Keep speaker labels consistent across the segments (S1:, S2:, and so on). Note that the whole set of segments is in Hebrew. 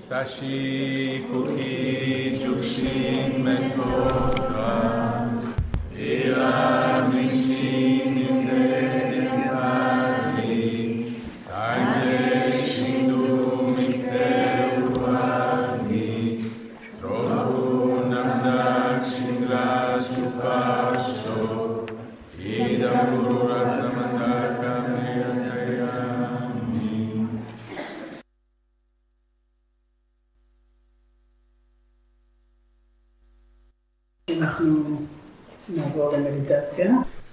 S1: Sashi Kuki Jushin Metotra Ira Mishin Nidehari Sage Shindu Miteruani Trohu Namdak Shingla Shupasho Idamuru Ratnamataka Meyatayami.
S2: אנחנו נעבור למדיטציה.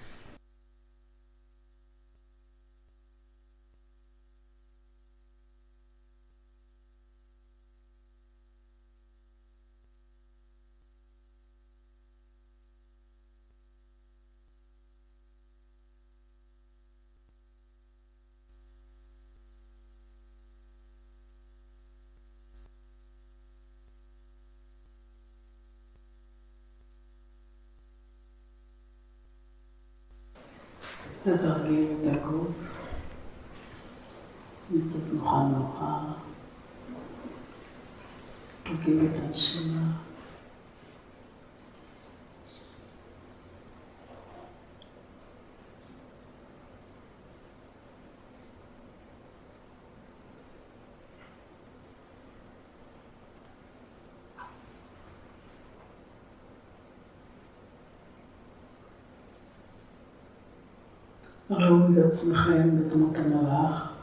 S2: אז הרגיעו את הגוף, נצאת נוחה, הרגיעו את הנשימה. ראו את עצמכם בדמות המלאך.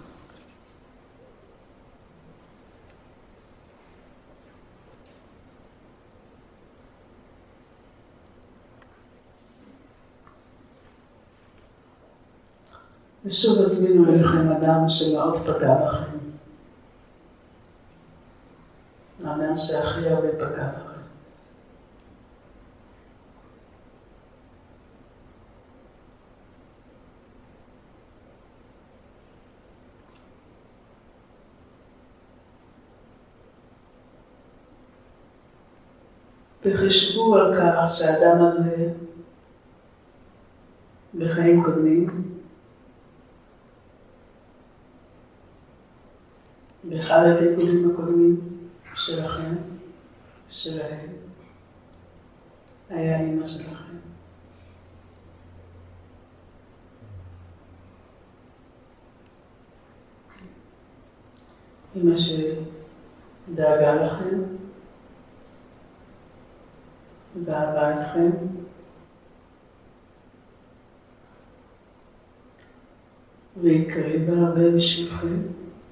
S2: ושוב הזמינו אליכם אדם שמאוד פגע לכם. האדם שהכי הרבה פגע לכם. וחשבו על כך שהאדם הזה בחיים קודמים, באחד הגלגולים הקודמים שלכם, שלהם, היה אמא שלכם. אמא שדאגה לכם, ואהבה אתכם, והקריבה הרבה בשבילכם.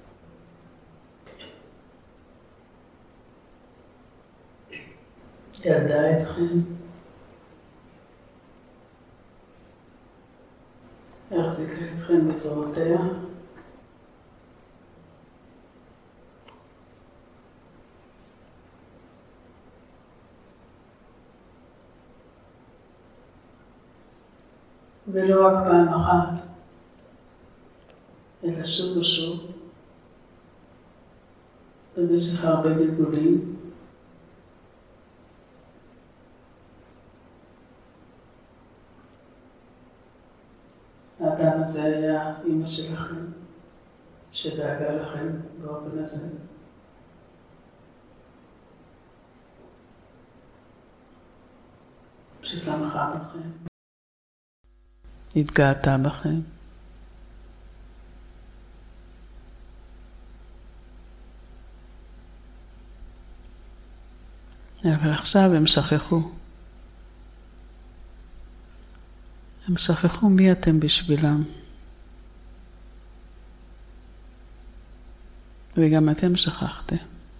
S2: ילדה אתכם, החזיקה אתכם בזרועותיה, ולא רק פעם אחת, אלא שוב ושוב, במשך הרבה גלגולים. האדם הזה היה אמא שלכם, שדאגה לכם באופן הזה. ששמחה בכם. התגעתה בכם. אבל עכשיו הם שכחו. הם שכחו מי אתם בשבילם. וגם אתם שכחתם.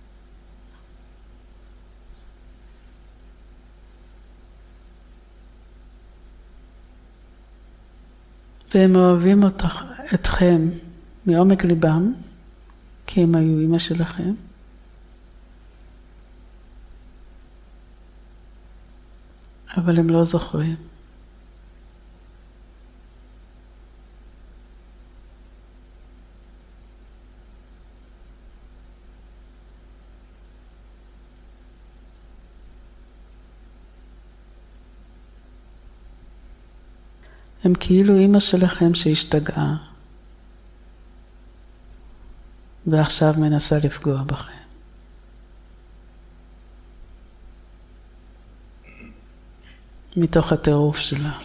S2: והם אוהבים אתכם מעומק ליבם, כי הם היו אמא שלכם. אבל הם לא זוכרים. הם כאילו אמא שלכם שהשתגעה, ועכשיו מנסה לפגוע בכם. מתוך הטירוף שלה.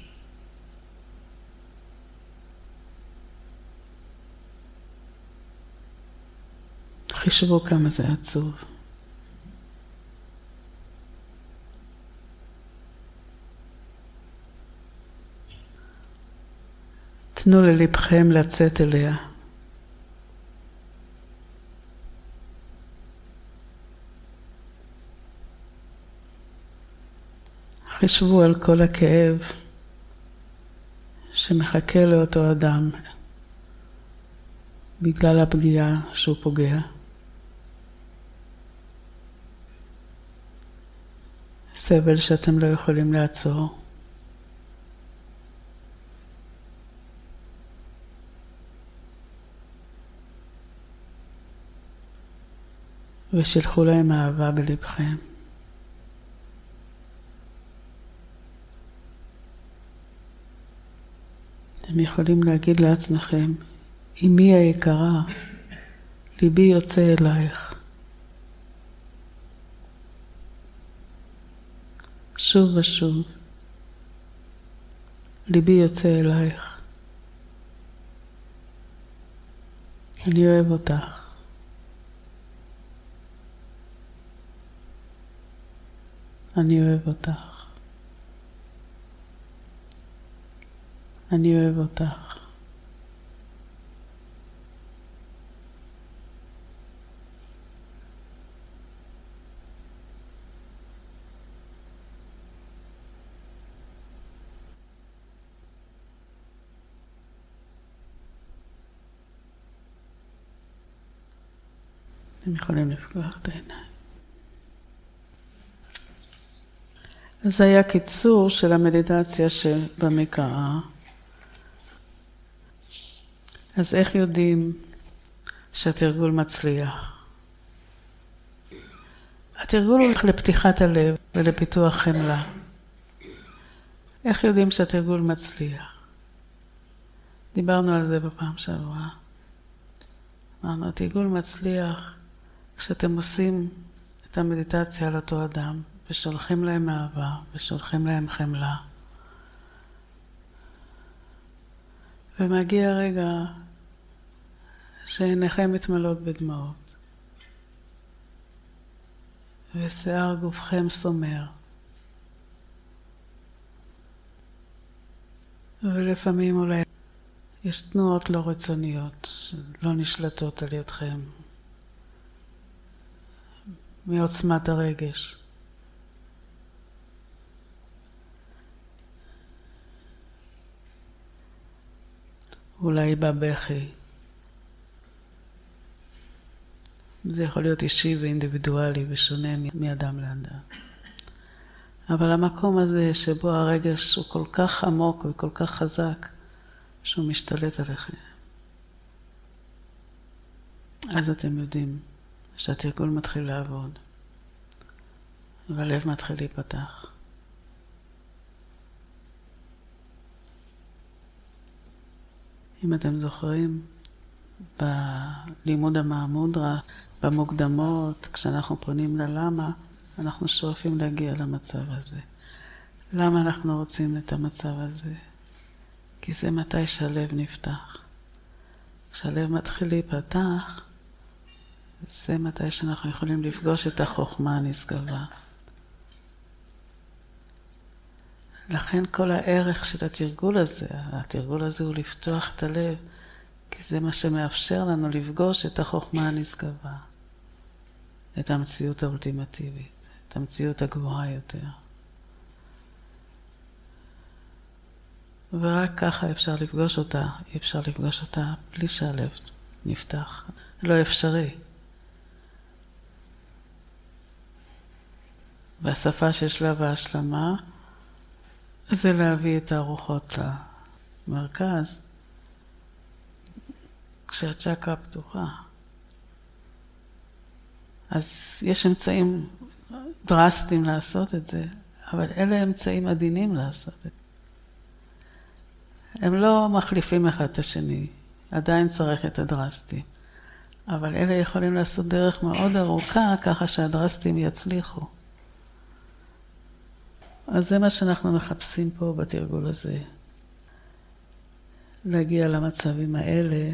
S2: חישבו כמה זה עצוב. תנו ללבכם לצאת אליה. חישבו על כל הכאב שמחכה לאותו אדם בגלל הפגיעה שהוא פוגע. סבל שאתם לא יכולים לעצור. ושלחו להם אהבה בלבכם. אתם יכולים להגיד לעצמכם, אמי היקרה, ליבי יוצא אלייך. שוב ושוב, ליבי יוצא אלייך. אני אוהב אותך. אני אוהב אותך. אני אוהב אותך. אתם יכולים לפקוח את העיניים. אז זה היה קיצור של המדיטציה שבמקרא. אז איך יודעים שהתרגול מצליח? התרגול הולך לפתיחת הלב ולפיתוח חמלה. איך יודעים שהתרגול מצליח? דיברנו על זה בפעם שעברה. אמרנו, התרגול מצליח כשאתם עושים את המדיטציה על אותו אדם, ושולחים להם אהבה, ושולחים להם חמלה. ומגיע רגע שעיניכם מתמלאות בדמעות, ושיער גופכם סומר, ולפעמים אולי יש תנועות לא רצוניות שלא נשלטות על ידכם מעוצמת הרגש. אולי בבכי. זה יכול להיות אישי ואינדיבידואלי ושונה מאדם לאדם. אבל המקום הזה שבו הרגש הוא כל כך עמוק וכל כך חזק, שהוא משתלט עליכם. אז אתם יודעים שהתרגול מתחיל לעבוד, והלב מתחיל להיפתח. אם אתם זוכרים, בלימוד המהמודרה, במוקדמות, כשאנחנו פונים ללמה, אנחנו שואפים להגיע למצב הזה. למה אנחנו רוצים את המצב הזה? כי זה מתי שהלב נפתח. כשהלב מתחיל להיפתח, זה מתי שאנחנו יכולים לפגוש את החוכמה הנשגבה. לכן כל הערך של התרגול הזה הוא לפתוח את הלב, כי זה מה שמאפשר לנו לפגוש את החוכמה הנשגבה, את המציאות האולטימטיבית, את המציאות הגבוהה יותר. ורק ככה אפשר לפגוש אותה, אי אפשר לפגוש אותה בלי שהלב נפתח. לא אפשרי. והשפה של שלב ההשלמה זה להביא את הרוחות למרכז, כשהצ'קרה פתוחה. אז יש אמצעים דרסטיים לעשות את זה, אבל אלה אמצעים עדינים לעשות את זה. הם לא מחליפים אחד את השני, עדיין צריך את הדרסטים. אבל אלה יכולים לעשות דרך מאוד ארוכה, ככה שהדרסטים יצליחו. אז זה מה שאנחנו מחפשים פה בתרגול הזה. להגיע למצבים האלה,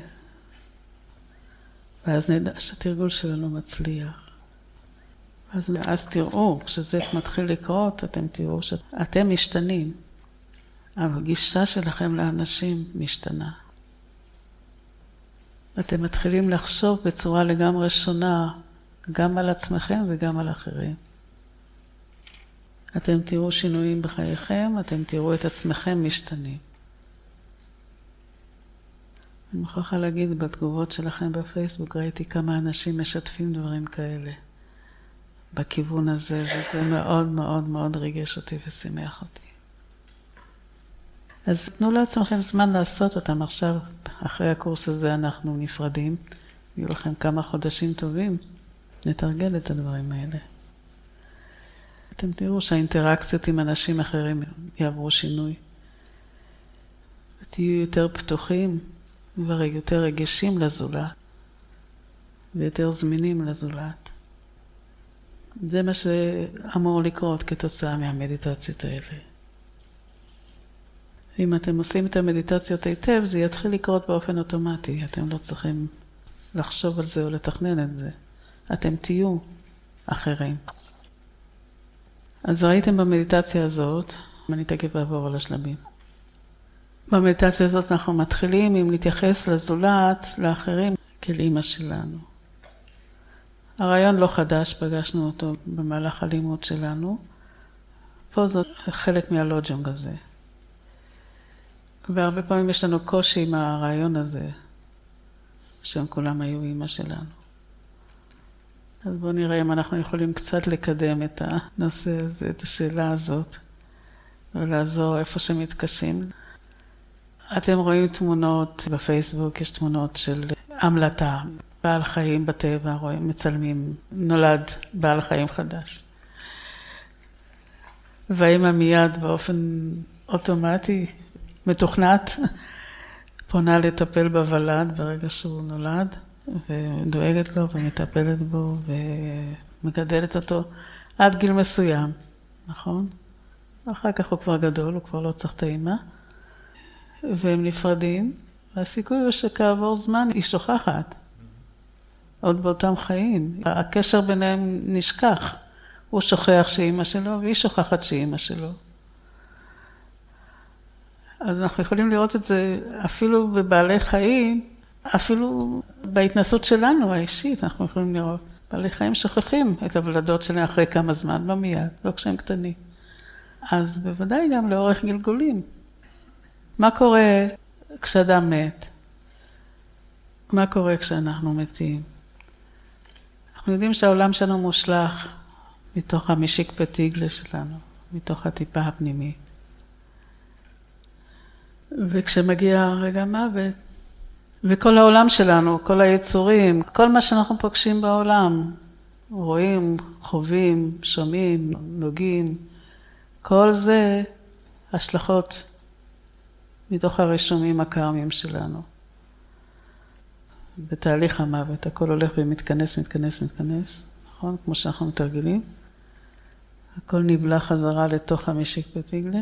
S2: ואז נדע שהתרגול שלנו מצליח. אז תראו, כשזה מתחיל לקרות, אתם תראו שאתם משתנים. הגישה שלכם לאנשים משתנה. אתם מתחילים לחשוב בצורה לגמרי שונה, גם על עצמכם וגם על אחרים. אתם תראו שינויים בחייכם, אתם תראו את עצמכם משתנים. אני מוכרחה להגיד, בתגובות שלכם בפייסבוק, ראיתי כמה אנשים משתפים דברים כאלה בכיוון הזה, וזה מאוד מאוד מאוד ריגש אותי ושימח אותי. אז תנו לעצמכם זמן לעשות אותם. עכשיו, אחרי הקורס הזה אנחנו נפרדים. יהיו לכם כמה חודשים טובים. נתרגל את הדברים האלה. אתם תראו שהאינטראקציות עם אנשים אחרים יעברו שינוי. ותהיו יותר פתוחים ויותר רגישים לזולת. ויותר זמינים לזולת. זה מה שאמור לקרות כתוצאה מהמדיטציות האלה. אם אתם עושים את המדיטציות היטב, זה יתחיל לקרות באופן אוטומטי. אתם לא צריכים לחשוב על זה או לתכנן את זה. אתם תהיו אחרים. אז ראיתם במדיטציה הזאת, אני תכף אעבור על השלבים. במדיטציה הזאת אנחנו מתחילים עם להתייחס לזולת, לאחרים, כאל אמא שלנו. הרעיון לא חדש, פגשנו אותו במהלך הלימוד שלנו. פה זאת חלק מהלוג'ונג הזה. והרבה פעמים יש לנו קושי עם הרעיון הזה, שהם כולם היו אמא שלנו. אז בואו נראה אם אנחנו יכולים קצת לקדם את הנושא הזה, את השאלה הזאת, ולעזור איפה שמתקשים. אתם רואים תמונות בפייסבוק, יש תמונות של המלטה, בעל חיים בטבע, רואים, מצלמים, נולד בעל חיים חדש. והאמא מיד באופן אוטומטי, מתוכנת, פונה לטפל בוולד ברגע שהוא נולד, ודואגת לו ומטפלת בו ומגדלת אותו עד גיל מסוים, נכון? אחר כך הוא כבר גדול, הוא כבר לא צריך את האמא, והם נפרדים, והסיכוי הוא שכעבור זמן היא שוכחת, עוד באותם חיים. הקשר ביניהם נשכח, הוא שוכח שאמא שלו והיא שוכחת שאמא שלו. אז אנחנו יכולים לראות את זה אפילו בבעלי חיים, אפילו בהתנסות שלנו האישית, אנחנו יכולים לראות. בעלי חיים שוכחים את הוולדות שלהם אחרי כמה זמן, לא מיד, לא כשהם קטנים. אז בוודאי גם לאורך גלגולים. מה קורה כשאדם מת? מה קורה כשאנחנו מתים? אנחנו יודעים שהעולם שלנו מושלך מתוך המשיק פתיגלה שלנו, מתוך הטיפה הפנימית. וכשמגיע רגע מוות, וכל העולם שלנו, כל היצורים, כל מה שאנחנו פוגשים בעולם, רואים, חווים, שומעים, נוגעים, כל זה השלכות מתוך הרישומים הקרמיים שלנו. בתהליך המוות, הכל הולך ומתכנס, נכון? כמו שאנחנו מתרגלים. הכל נבלע חזרה לתוך המשיק פתיגלה.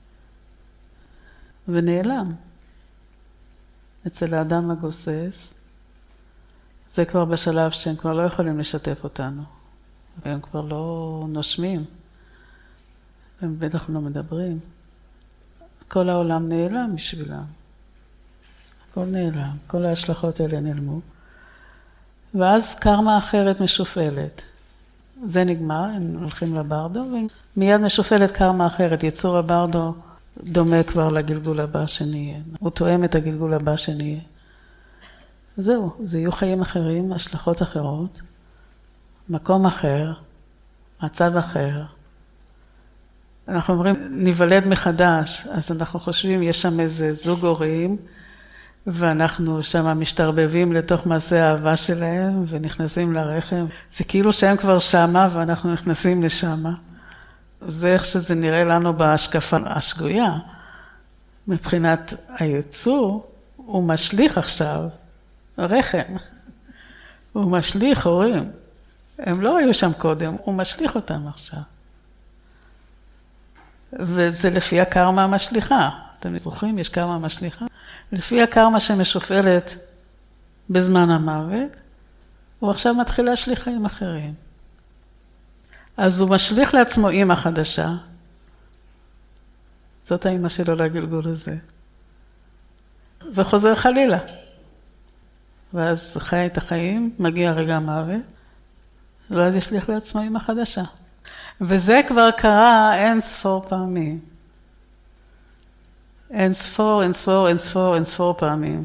S2: ונעלם. אצל האדם הגוסס, זה כבר בשלב שהם כבר לא יכולים לשתף אותנו. והם כבר לא נושמים. הם בטח לא מדברים. כל העולם נעלם בשבילם. הכל נעלם. כל ההשלכות האלה נעלמו. ואז קרמה אחרת משופלת. זה נגמר, הם הולכים לברדו, ומיד משופלת קרמה אחרת. יצור הברדו דומה כבר לגלגול הבא שנהיה. הוא תואם את הגלגול הבא שנהיה. זהו, זה יהיו חיים אחרים, השלכות אחרות, מקום אחר, מצב אחר. אנחנו אומרים, ניוולד מחדש, אז אנחנו חושבים, יש שם איזה זוג הורים, ואנחנו שם משתרבבים לתוך מעשה האהבה שלהם, ונכנסים לרחם. זה כאילו שהם כבר שמה, ואנחנו נכנסים לשמה. זה איך שזה נראה לנו בהשקפה השגויה. מבחינת היצור, הוא משליך עכשיו רחם. הוא משליך הורים. הם לא היו שם קודם, הוא משליך אותם עכשיו. וזה לפי הקרמה המשליחה. אתם זוכרים? יש קרמה משליחה. לפי הקרמה שמשופעלת בזמן המוות, הוא עכשיו מתחיל להשליך חיים אחרים. אז הוא משליך לעצמו אימא חדשה. זאת האימא שלו לגלגול הזה. וחוזר חלילה. ואז חי את החיים, מגיע רגע המוות, ואז ישליך לעצמו אימא חדשה. וזה כבר קרה אין ספור פעמים. אין ספור פעמים.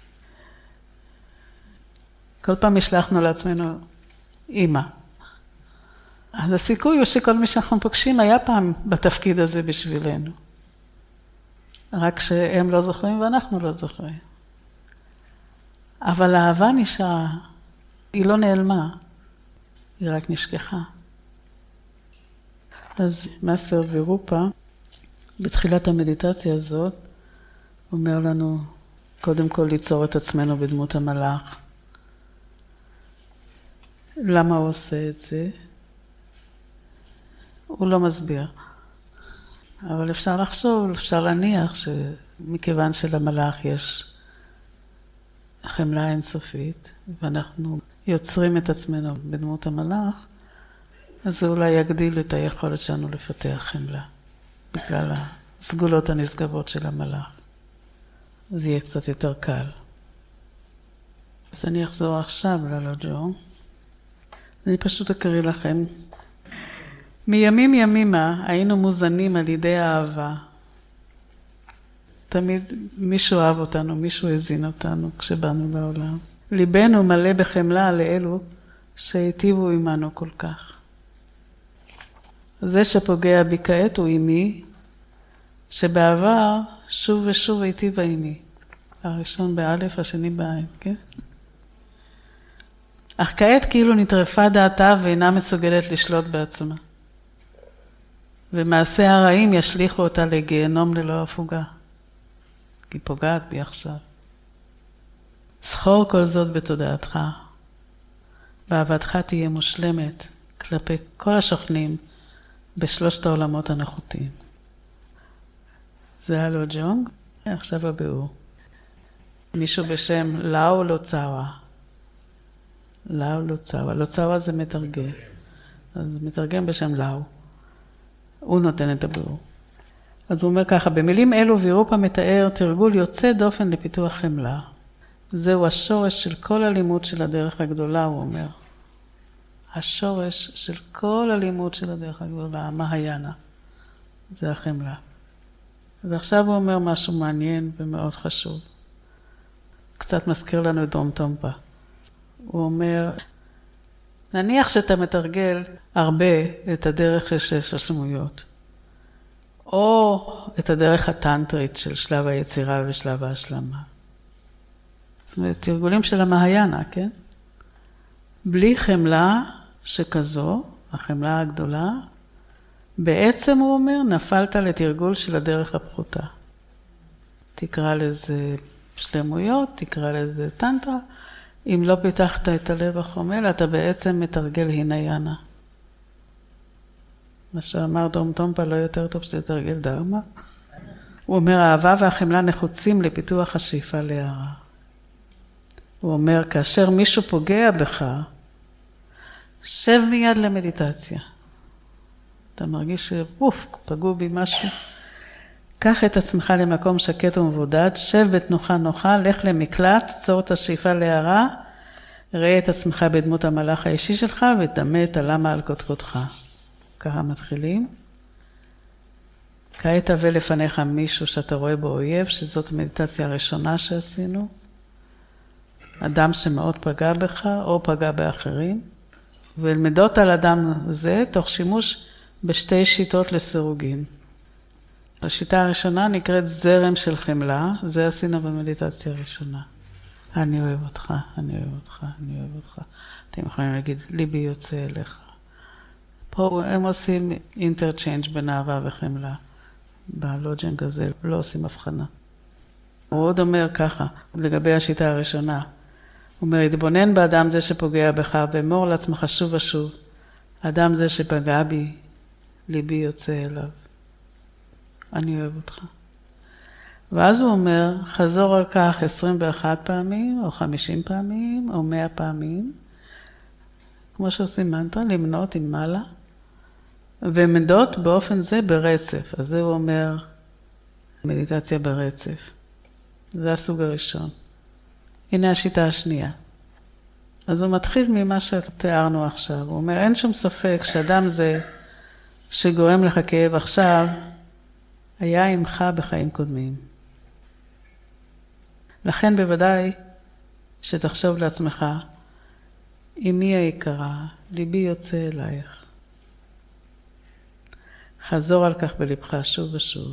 S2: כל פעם השלחנו לעצמנו אימא. אז הסיכוי הוא שכל מי שאנחנו פוגשים היה פעם בתפקיד הזה בשבילנו. רק שהם לא זוכרים ואנחנו לא זוכרים. אבל האהבה נשארה, היא לא נעלמה, היא רק נשכחה. אז מאסטר וירופה, בתחילת המדיטציה הזאת, אומר לנו, קודם כל ליצור את עצמנו בדמות המלאך. למה הוא עושה את זה? הוא לא מסביר. אבל אפשר לחשוב, אפשר להניח שמכיוון שלמלאך יש חמלה אינסופית, ואנחנו יוצרים את עצמנו בדמות המלאך, אז זה אולי יגדיל את היכולת שלנו לפתח חמלה, בגלל הסגולות הנשגבות של המלאך. אז יהיה קצת יותר קל. אז אני אחזור עכשיו ללוג'ו. אני פשוט אקריא לכם. מימים ימימה היינו מוזנים על ידי האהבה. תמיד מישהו אהב אותנו, מישהו הזין אותנו כשבאנו לעולם. ליבנו מלא בחמלה לאלו שהיטיבו עמנו כל כך. זה שפוגע בי כעת הוא עמי, שבעבר שוב ושוב היטיבה עמי. הראשון באלף, השני בעין, כן? אך כעת כאילו נטרפה דעתה ואינה מסוגלת לשלוט בעצמה. ומעשה הרעים ישליכו אותה לגיהנום ללא הפוגה. היא פוגעת בי עכשיו. זכור כל זאת בתודעתך. באהבתך תהיה מושלמת כלפי כל השוכנים בשלושת העולמות הנחותים. זה הלו ג'ונג, עכשיו הביאור. מישהו בשם לאו לוצאווה. לאו לוצאווה. לוצאווה זה מתרגם. אז מתרגם בשם לאו. הוא נותן את הביאור. אז הוא אומר ככה, במילים אלו וירופה מתאר תרגול יוצא דופן לפיתוח חמלה. זהו השורש של כל הלימוד של הדרך הגדולה, הוא אומר. השורש של כל הלימוד של הדרך הגדולה, המהיאנה, זה החמלה. ועכשיו הוא אומר משהו מעניין ומאוד חשוב. קצת מזכיר לנו את דרום טומפה. הוא אומר, נניח שאתה מתרגל הרבה את הדרך של 6 השלמויות, או את הדרך הטנטרית של שלב היצירה ושלב ההשלמה. זאת אומרת, תרגולים של המהיאנה, כן? בלי חמלה שכזו, החמלה הגדולה, בעצם הוא אומר, נפלת לתרגול של הדרך הפחותה. תקרא לזה שלמויות, תקרא לזה טנטרה. אם לא פיתחת את הלב החומל, אתה בעצם מתרגל הינאיינה. מה שאמר דרום טומפה לא יותר טוב שזה תרגל דרמה. הוא אומר, האהבה והחמלה נחוצים לפיתוח השאיפה להערה. הוא אומר, כאשר מישהו פוגע בך, שב מיד למדיטציה. אתה מרגיש פגעו בי משהו. קח את עצמך למקום שקט ומבודד, שב בתנוחה נוחה, לך למקלט, צור את השאיפה להערה, ראה את עצמך בדמות המלאך האישי שלך ודמה את הלמה על קודקודך. ככה מתחילים. כעת הבא לפניך מישהו שאתה רואה בו אויב, שזאת המדיטציה הראשונה שעשינו. אדם שמאוד פגע בך או פגע באחרים. ולמדות על אדם זה תוך שימוש בשתי שיטות לסירוגין. השיטה הראשונה נקראת זרם של חמלה, זה עשינו במדיטציה הראשונה. אני אוהב אותך, אני אוהב אותך, אני אוהב אותך. אתם יכולים להגיד, ליבי יוצא אליך. פה הם עושים אינטרצ'יינג' בין אהבה וחמלה. בלוג'נג הזה לא עושים הבחנה. הוא עוד אומר ככה, לגבי השיטה הראשונה. הוא אומר, התבונן באדם זה שפוגע בך, ואמור לעצמך שוב ושוב. אדם זה שפגע בי, ליבי יוצא אליו. אני אוהב אותך. ואז הוא אומר, חזור על כך 21 פעמים, או 50 פעמים, או 100 פעמים, כמו שעושים מנטרה, למנות עם מעלה, ומדות באופן זה ברצף. אז זה הוא אומר, מדיטציה ברצף. זה הסוג הראשון. הנה השיטה השנייה. אז הוא מתחיל ממה שתיארנו עכשיו. הוא אומר, אין שום ספק שאדם זה שגורם לך כאב עכשיו, היה עמך בחיים קודמים. לכן בוודאי שתחשוב לעצמך, אמי היקרה, ליבי יוצא אלייך. חזור על כך בלבך שוב ושוב,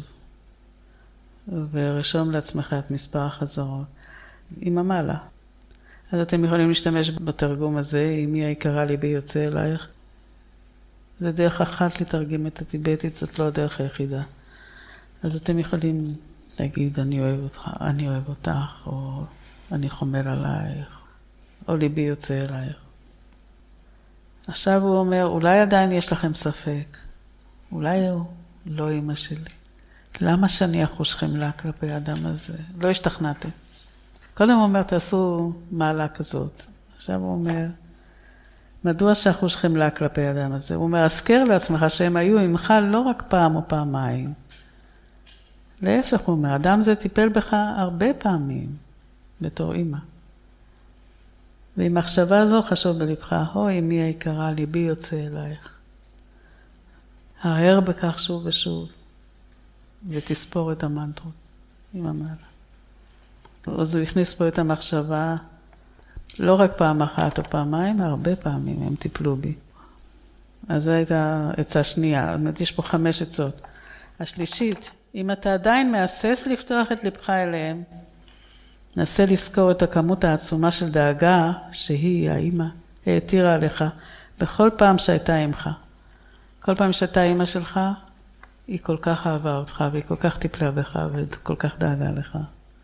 S2: ורשום לעצמך את מספר החזרות, עם המעלה. אז אתם יכולים להשתמש בתרגום הזה, אמי היקרה, ליבי יוצא אלייך. זה דרך אחת לתרגם את הטיבטית, זאת לא הדרך היחידה. אז אתם יכולים להגיד, אני אוהב אותך, אני אוהב אותך, או אני חומל עלייך, או ליבי יוצא אלייך. עכשיו הוא אומר, אולי עדיין יש לכם ספק, אולי הוא לא אמא שלי. למה שאני אחוש חמלה כלפי האדם הזה? לא השתכנעתם. קודם הוא אומר, תעשו מעלה כזאת. עכשיו הוא אומר, מדוע שאחוש חמלה כלפי האדם הזה? הוא אומר, אזכר לעצמך שהם היו עמך לא רק פעם או פעמיים. להפך, הוא אומר, אדם זה טיפל בך הרבה פעמים, בתור אמא. ועם מחשבה זו חשוב בלבך, אוי, אמי היקרה, ליבי יוצא אלייך. הרהר בכך שוב ושוב, ותספור את המנטרות עם המעלה. אז הוא הכניס פה את המחשבה, לא רק פעם אחת או פעמיים, הרבה פעמים הם טיפלו בי. אז זו הייתה עצה שנייה, זאת אומרת, יש פה 5 עצות. השלישית, אם אתה עדיין מאסס לפתוח את לבך אליהם, נסה לזכור את הכמות העצומה של דאגה שהיא, האמא, העתירה עליך בכל פעם שהייתה אמך. כל פעם שהייתה אמא שלך, היא כל כך אהבה אותך, והיא כל כך טיפלה בך, וכל כך דאגה לך.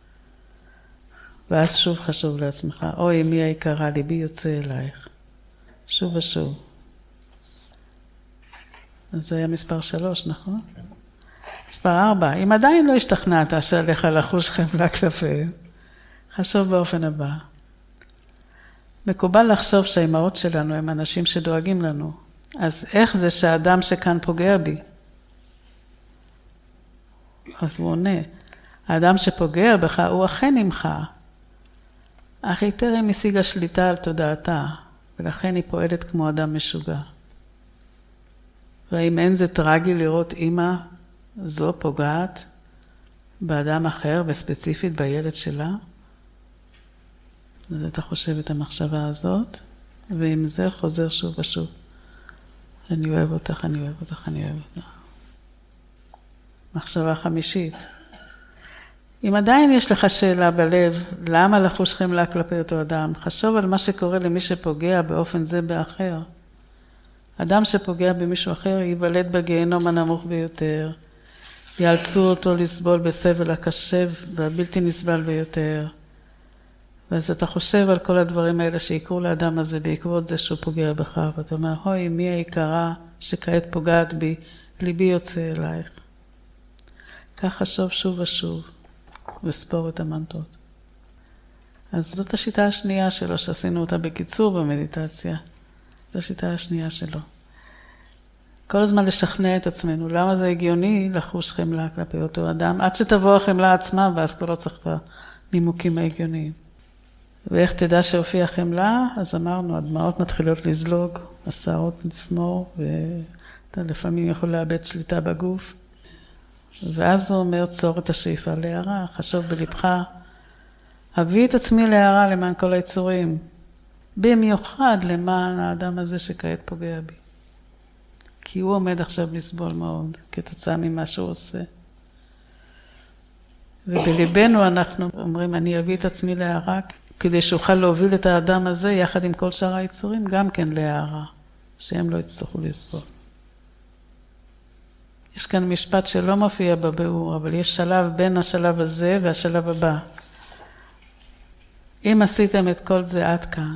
S2: ואז שוב חשוב לעצמך, אוי, אמי היקרה, ליבי יוצא אלייך. שוב ושוב. אז זה היה מספר 3, נכון? כן. מספר 4, אם עדיין לא השתכנעת שעליך לחוש חמלה כלפיהם, חשוב באופן הבא. מקובל לחשוב שהאימהות שלנו הם אנשים שדואגים לנו. אז איך זה שהאדם שכאן פוגע בי? אז הוא עונה, האדם שפוגע בך הוא אכן עמך, אך היא טרם השיגה שליטה על תודעתה, ולכן היא פועלת כמו אדם משוגע. והאם אין זה טרגי לראות אמא זו פוגעת באדם אחר, וספציפית בילד שלה? אז אתה חושב את המחשבה הזאת, ועם זה חוזר שוב ושוב. אני אוהב אותך, אני אוהב אותך, אני אוהב אותך. מחשבה 5. אם עדיין יש לך שאלה בלב, למה לחוש חמלה כלפי אותו אדם? חשוב על מה שקורה למי שפוגע באופן זה באחר. אדם שפוגע במישהו אחר ייוולד בגיהנום הנמוך ביותר, יאלצו אותו לסבול בסבל הקשה והבלתי נסבל ביותר. ואז אתה חושב על כל הדברים האלה שיקרו לאדם הזה בעקבות זה שהוא פוגע בך, ואתה אומר, אוי, מי היקרה שכעת פוגעת בי, ליבי יוצא אלייך. כך חשוב שוב ושוב, וספור את המנטרות. אז זאת השיטה השנייה שלו, שעשינו אותה בקיצור במדיטציה. זו השיטה השנייה שלו. כל הזמן לשכנע את עצמנו, למה זה הגיוני לחוש חמלה כלפי אותו אדם, עד שתבוא החמלה עצמה, ואז כבר לא צריך את הנימוקים ההגיוניים. ואיך תדע שהופיע חמלה? אז אמרנו, הדמעות מתחילות לזלוג, השערות לסמור, ואתה לפעמים יכול לאבד שליטה בגוף. ואז הוא אומר, צור את השאיפה להערה, חשוב בלבך, הביא את עצמי להערה למען כל היצורים, במיוחד למען האדם הזה שכעת פוגע בי. כי הוא עומד עכשיו לסבול מאוד, כתוצאה ממה שהוא עושה. ובליבנו אנחנו אומרים, אני אביא את עצמי להערה, כדי שאוכל להוביל את האדם הזה, יחד עם כל שאר היצורים, גם כן להערה, שהם לא יצטרכו לסבול. יש כאן משפט שלא מופיע בביאור, אבל יש שלב בין השלב הזה והשלב הבא. אם עשיתם את כל זה עד כאן,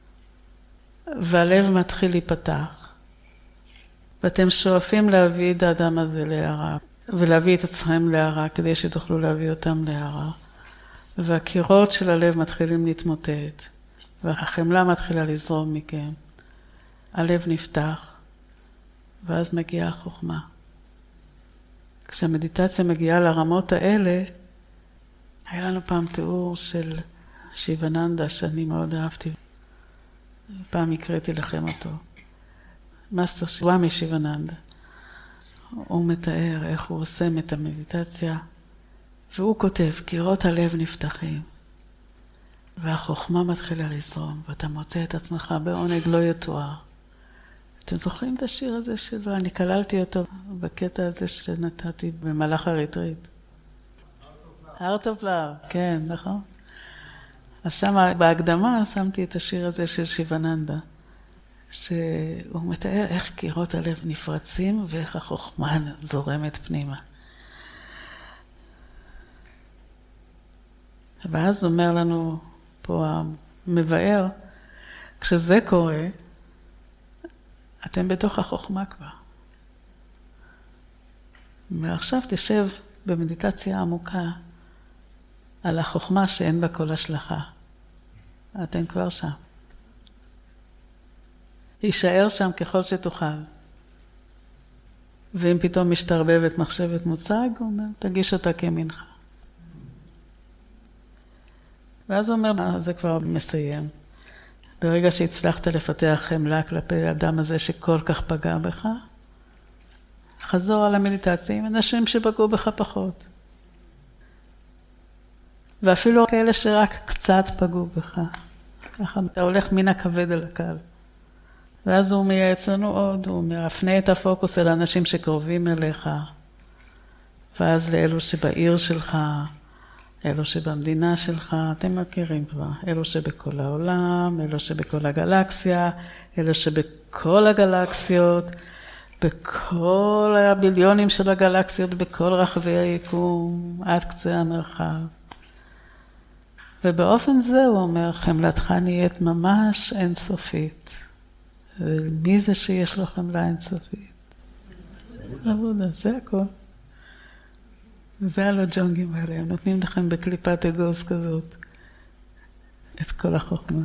S2: והלב מתחיל להיפתח, ואתם שואפים להביא את האדם הזה להערה, ולהביא את עצמם להערה, כדי שתוכלו להביא אותם להערה. והקירות של הלב מתחילים להתמוטט, והחמלה מתחילה לזרום מכם. הלב נפתח, ואז מגיעה החוכמה. כשהמדיטציה מגיעה לרמות האלה, היה לנו פעם תיאור של שיבננדה שאני מאוד אהבתי. פעם הקראתי לכם אותו. מאסטר סוואמי שיבננדה. הוא מתאר איך הוא עושה את המדיטציה, והוא כותב, קירות הלב נפתחים, והחוכמה מתחילה לזרום, ואתה מוצא את עצמך בעונג לא יתואר. אתם זוכרים את השיר הזה שלו? אני כללתי אותו בקטע הזה שנתתי במהלך הריטריט. Heart of Love, כן, נכון. אז שם בהקדמה שמתי את השיר הזה של שיבננדה, שהוא מתאר איך קירות הלב נפרצים ואיך החוכמה זורמת פנימה. ואז אומר לנו פה המבאר, כשזה קורה, אתם בתוך החוכמה כבר. ועכשיו תשב במדיטציה עמוקה על החוכמה שאין בה כל השלכה. אתם כבר שם. יישאר שם ככל שתוכל. ואם פתאום משתרבבת מחשבת מושג, הוא אומר, תגיש אותה כמנחה. ואז הוא אומר, זה כבר מסיים. ברגע שהצלחת לפתח חמלה כלפי האדם הזה שכל כך פגע בך, חזור על המדיטציה עם אנשים שפגעו בך פחות. ואפילו כאלה שרק קצת פגעו בך. ככה אתה הולך מן הכבד אל הקל. ואז הוא מייעץ לנו עוד, הוא מפנה את הפוקוס אל האנשים שקרובים אליך, ואז לאלו שבעיר שלך, אלו שבמדינה שלך, אתם מכירים כבר, אלו שבכל העולם, אלו שבכל הגלקסיה, אלו שבכל הגלקסיות, בכל הביליונים של הגלקסיות, בכל רחבי היקום, עד קצה המרחב. ובאופן זה הוא אומר, חמלתך נהיית ממש אינסופית. ומי זה שיש לו חמלה אינסופית? עבודה, זה הכל. זה הלוג'ונגים האלה, הם נותנים לכם בקליפת אגוז כזאת את כל החוכמה.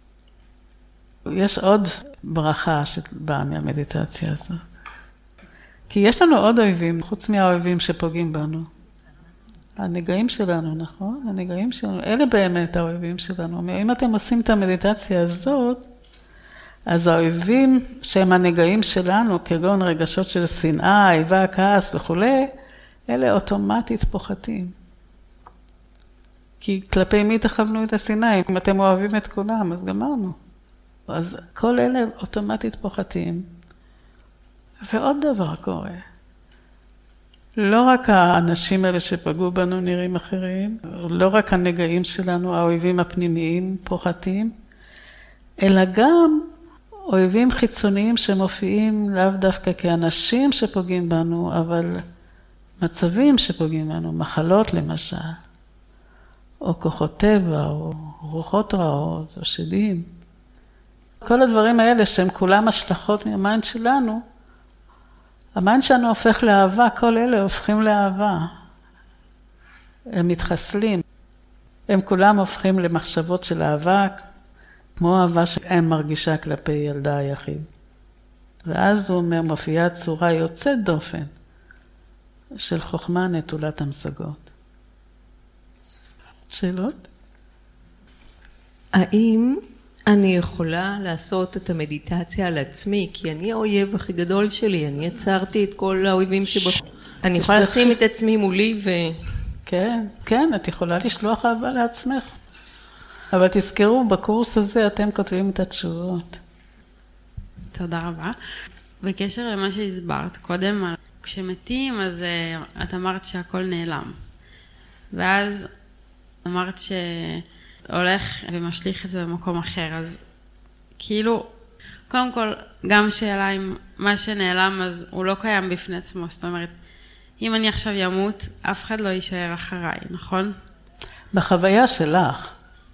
S2: יש עוד ברכה שבאה מהמדיטציה הזאת. כי יש לנו עוד אויבים, חוץ מהאויבים שפוגעים בנו. הנגעים שלנו, נכון? הנגעים שלנו, אלה באמת האויבים שלנו. אם אתם עושים את המדיטציה הזאת, אז האויבים שהם הנגעים שלנו, כגון רגשות של שנאה, איבה, כעס וכו', אלה אוטומטית פוחתים. כי כלפי מי תכוונו את השנאה? אם אתם אוהבים את כולם, אז גמרנו. אז כל אלה אוטומטית פוחתים. ועוד דבר קורה. לא רק האנשים האלה שפגעו בנו נראים אחרים, לא רק הנגעים שלנו, האויבים הפנימיים פוחתים, אלא גם אויבים חיצוניים שמופיעים לאו דווקא כאנשים שפוגעים בנו, אבל מצבים שפוגעים בנו, מחלות למשל, או כוחות טבע, או רוחות רעות, או שדים. כל הדברים האלה שהם כולם השלכות מהמיינד שלנו, המיינד שלנו הופך לאהבה, כל אלה הופכים לאהבה. הם מתחסלים. הם כולם הופכים למחשבות של אהבה, כמו אהבה שהם מרגישה כלפי ילדה היחיד. ואז הוא אומר, מופיעה צורה יוצאת דופן של חוכמה נטולת המשגות. שאלות?
S3: האם אני יכולה לעשות את המדיטציה על עצמי? כי אני האויב הכי גדול שלי, אני יצרתי את כל האויבים שבו. אני יכולה לשים את עצמי מולי ו...
S2: כן, כן, את יכולה לשלוח אהבה לעצמך. אבל תזכרו, בקורס הזה אתם כותבים את התשובות.
S4: תודה רבה. בקשר למה שהסברת קודם, כשמתים אז את אמרת שהכל נעלם. ואז אמרת שהולך ומשליך את זה במקום אחר. אז כאילו, קודם כל, גם שאלה אם מה שנעלם אז הוא לא קיים בפני עצמו. זאת אומרת, אם אני עכשיו ימות, אף אחד לא יישאר אחריי, נכון?
S2: בחוויה שלך.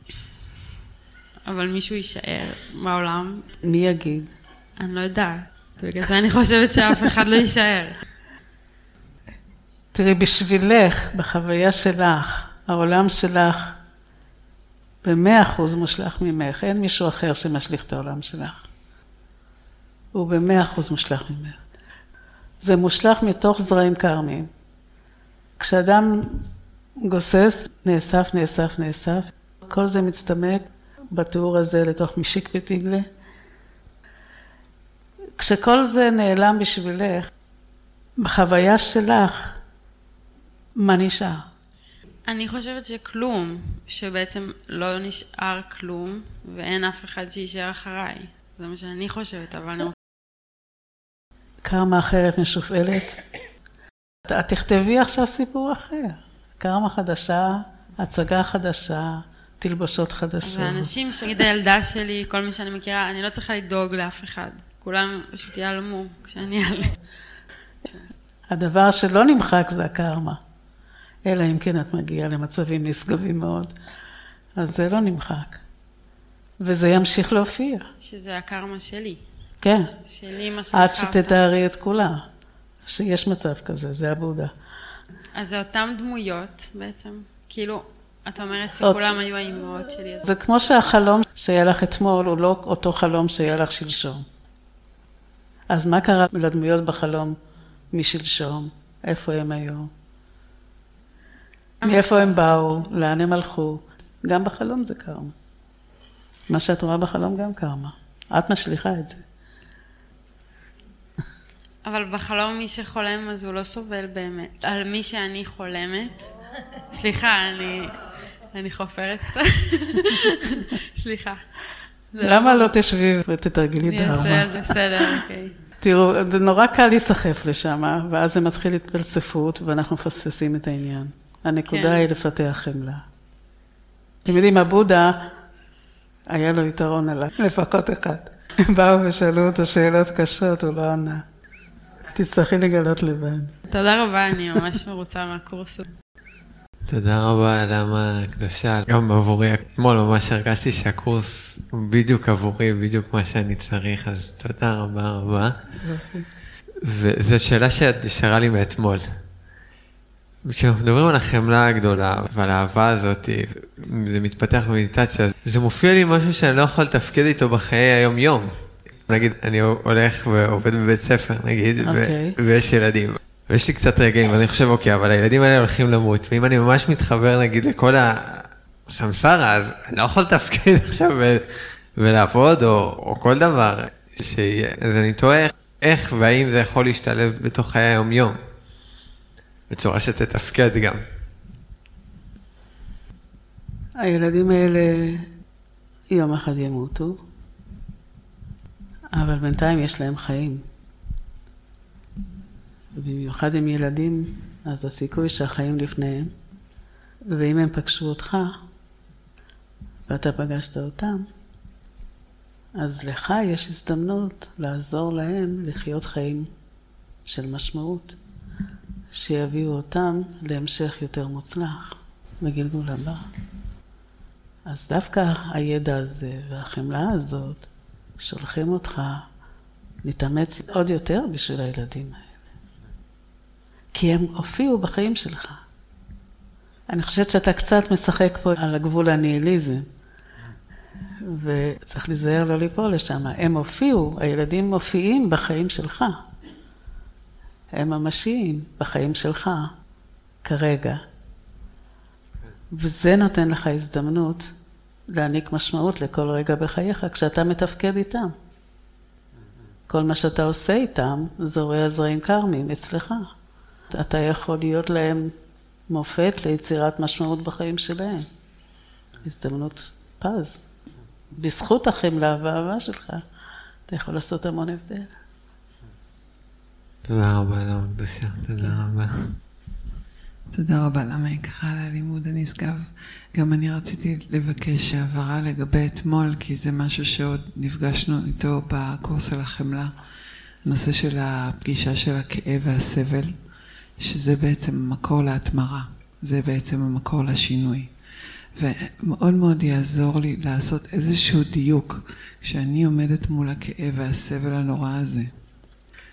S4: אבל מישהו יישאר בעולם.
S2: מי יגיד?
S4: אני לא יודעת. בגלל זה אני חושבת שאף אחד לא יישאר.
S2: תראי, בשבילך, בחוויה שלך, העולם שלך ב100% מושלך ממך. אין מישהו אחר שמשליך את העולם שלך. הוא ב100% מושלך ממך. זה מושלך מתוך זרעים קרמיים. כשאדם גוסס, נאסף, נאסף, נאסף, כל זה מצטמק בתיאור הזה לתוך משיק ותגלה. כשכל זה נעלם בשבילך, בחוויה שלך, מה נשאר?
S4: אני חושבת שכלום, שבעצם לא נשאר כלום, ואין אף אחד שישאר אחריי. זה מה שאני חושבת, אבל אני...
S2: קרמה אחרת משופעלת. את תכתבי עכשיו סיפור אחר. קרמה חדשה, הצגה חדשה, תלבושות חדשות.
S4: ואנשים שנגיד הילדה שלי, כל מי שאני מכירה, אני לא צריכה לדאוג לאף אחד. כולם פשוט ייעלמו כשאני אעלה.
S2: הדבר שלא נמחק זה הקרמה. אלא אם כן את מגיעה למצבים נשגבים מאוד. אז זה לא נמחק. וזה ימשיך להופיע.
S4: שזה הקרמה שלי.
S2: כן.
S4: שלי משליחה
S2: עד שתתארי את כולה. שיש מצב כזה, זה הבודה.
S4: אז זה אותם דמויות בעצם. כאילו, את אומרת שכולם היו האימהות שלי.
S2: זה כמו שהחלום שהיה לך אתמול הוא לא אותו חלום שהיה לך שלשום. אז מה קרה לדמויות בחלום משלשום? איפה הם היו? מאיפה הם באו? לאן הם הלכו? גם בחלום זה קרמה. מה שאת רואה בחלום גם קרמה. את משליחה את זה.
S4: אבל בחלום מי שחולם אז הוא לא סובל באמת. על מי שאני חולמת, סליחה, אני חופרת קצת. סליחה.
S2: למה לא תשבי ותתרגלי
S4: אני אעשה על זה בסדר, אוקיי.
S2: תראו, זה נורא קל להיסחף לשם, ואז זה מתחיל להתפלספות, ואנחנו מפספסים את העניין. הנקודה היא לפתח חמלה. אתם יודעים, הבודה, היה לו יתרון עליו, לפחות אחד. באו ושאלו אותו שאלות קשות, הוא לא ענה. תצטרכי לגלות לבד.
S4: תודה רבה, אני ממש מרוצה מהקורס.
S5: תודה רבה על העלמה הקדושה, גם עבורי. אתמול ממש הרגשתי שהקורס הוא בדיוק עבורי, בדיוק מה שאני צריך, אז תודה רבה רבה. וזו שאלה שנשארה לי מאתמול. כשאנחנו מדברים על החמלה הגדולה ועל האהבה הזאת, זה מתפתח במדיטציה, זה מופיע לי משהו שאני לא יכול לתפקד איתו בחיי היום-יום. נגיד, אני הולך ועובד בבית ספר, נגיד, ויש ילדים. ויש לי קצת רגעים, ואני חושב, אוקיי, אבל הילדים האלה הולכים למות, ואם אני ממש מתחבר, נגיד, לכל הסמסרה, אז אני לא יכול לתפקד עכשיו ולעבוד, או כל דבר. אז אני תוהה איך והאם זה יכול להשתלב בתוך חיי היום-יום. בצורה שתתפקד גם.
S2: הילדים האלה יום אחד ימותו, אבל בינתיים יש להם חיים. ובמיוחד עם ילדים, אז הסיכוי שהחיים לפניהם, ואם הם פגשו אותך, ואתה פגשת אותם, אז לך יש הזדמנות לעזור להם לחיות חיים של משמעות. שיביאו אותם להמשך יותר מוצלח, בגלגול הבא. אז דווקא הידע הזה והחמלה הזאת, שולחים אותך להתאמץ עוד יותר בשביל הילדים האלה. כי הם הופיעו בחיים שלך. אני חושבת שאתה קצת משחק פה על הגבול הניהיליזם, וצריך להיזהר לא ליפול לשם. הם הופיעו, הילדים מופיעים בחיים שלך. הם ממשיים בחיים שלך, כרגע. וזה נותן לך הזדמנות להעניק משמעות לכל רגע בחייך, כשאתה מתפקד איתם. כל מה שאתה עושה איתם, זורע זרעים קרמיים אצלך. אתה יכול להיות להם מופת ליצירת משמעות בחיים שלהם. הזדמנות פז. בזכות החמלה והאהבה שלך, אתה יכול לעשות המון הבדל.
S5: תודה רבה על הקדושה, תודה רבה.
S6: תודה רבה, למה יקרה על הלימוד הנשגב. גם אני רציתי לבקש הבהרה לגבי אתמול, כי זה משהו שעוד נפגשנו איתו בקורס על החמלה. הנושא של הפגישה של הכאב והסבל, שזה בעצם המקור להתמרה, זה בעצם המקור לשינוי. ומאוד מאוד יעזור לי לעשות איזשהו דיוק, כשאני עומדת מול הכאב והסבל הנורא הזה.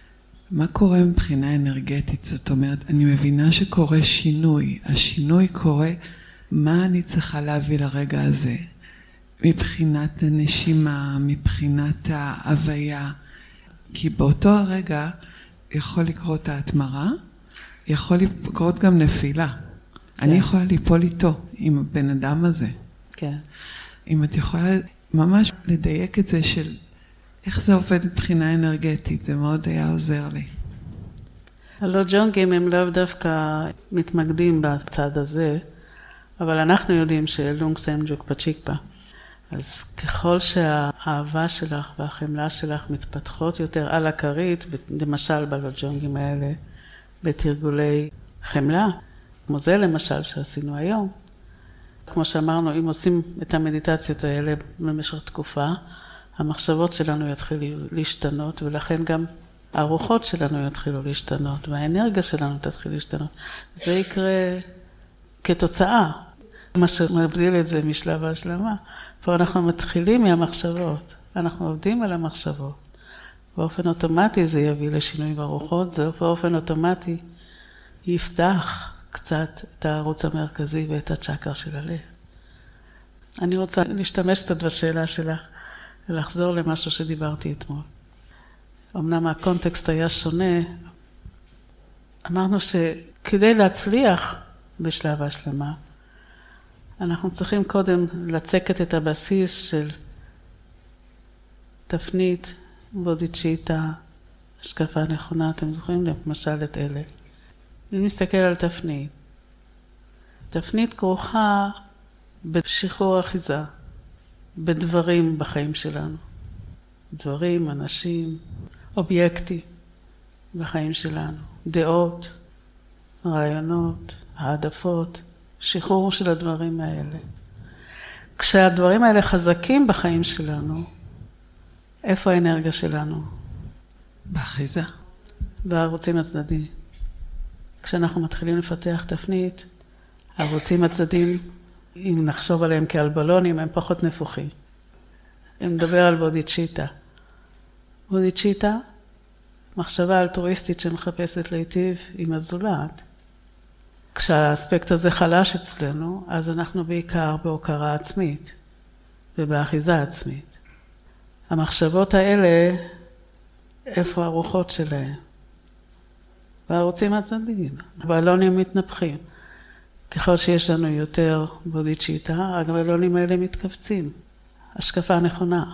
S6: מה קורה מבחינה אנרגטית? זאת אומרת, אני מבינה שקורה שינוי. השינוי קורה, מה אני צריכה להביא לרגע הזה? מבחינת הנשימה, מבחינת ההוויה. כי באותו הרגע יכול לקרות ההתמרה, יכול לקרות גם נפילה. כן. אני יכולה ליפול איתו, עם הבן אדם הזה.
S2: כן.
S6: אם את יכולה ממש לדייק את זה של איך זה עובד מבחינה אנרגטית, זה מאוד היה עוזר לי.
S2: הלא ג'ונגים הם לאו דווקא מתמקדים בצד הזה, אבל אנחנו יודעים שלונג סמג'וק פצ'יקפה. אז ככל שהאהבה שלך והחמלה שלך מתפתחות יותר על הכרית, למשל בלא ג'ונגים האלה, בתרגולי חמלה, כמו זה למשל שעשינו היום, כמו שאמרנו, אם עושים את המדיטציות האלה במשך תקופה, המחשבות שלנו יתחילו להשתנות, ולכן גם הרוחות שלנו יתחילו להשתנות, והאנרגיה שלנו תתחיל להשתנות. זה יקרה כתוצאה, מה שמבדיל את זה משלב ההשלמה. פה אנחנו מתחילים מהמחשבות, אנחנו עובדים על המחשבות. באופן אוטומטי זה יביא לשינוי ברוחות, זה באופן אוטומטי יפתח קצת את הערוץ המרכזי ואת הצ'קרה של הלב. אני רוצה להשתמש קצת בשאלה שלך, ולחזור למשהו שדיברתי אתמול. אמנם הקונטקסט היה שונה, אמרנו שכדי להצליח בשלב ההשלמה, אנחנו צריכים קודם לצקת את הבסיס של תפנית, בודיצ'יטה, השקפה נכונה, אתם זוכרים למשל את אלה. אם נסתכל על תפנית, תפנית כרוכה בשחרור אחיזה, בדברים בחיים שלנו. דברים, אנשים, אובייקטים בחיים שלנו, דעות, רעיונות, העדפות, שחרור של הדברים האלה. כשהדברים האלה חזקים בחיים שלנו, איפה האנרגיה שלנו?
S6: באחיזה.
S2: בערוצים הצדדיים. כשאנחנו מתחילים לפתח תפנית, הערוצים הצדדיים, אם נחשוב עליהם כעל בלונים, הם פחות נפוחים. אם נדבר על בודיצ'יטה. בודיצ'יטה, מחשבה אלטרואיסטית שמחפשת להיטיב עם הזולת. כשהאספקט הזה חלש אצלנו, אז אנחנו בעיקר בהוקרה עצמית ובאחיזה עצמית. המחשבות האלה, איפה הרוחות שלהם? בערוצים הצדדיים. הבלונים מתנפחים. ככל שיש לנו יותר בודיצ'יטה, הבלונים האלה מתכווצים. השקפה נכונה.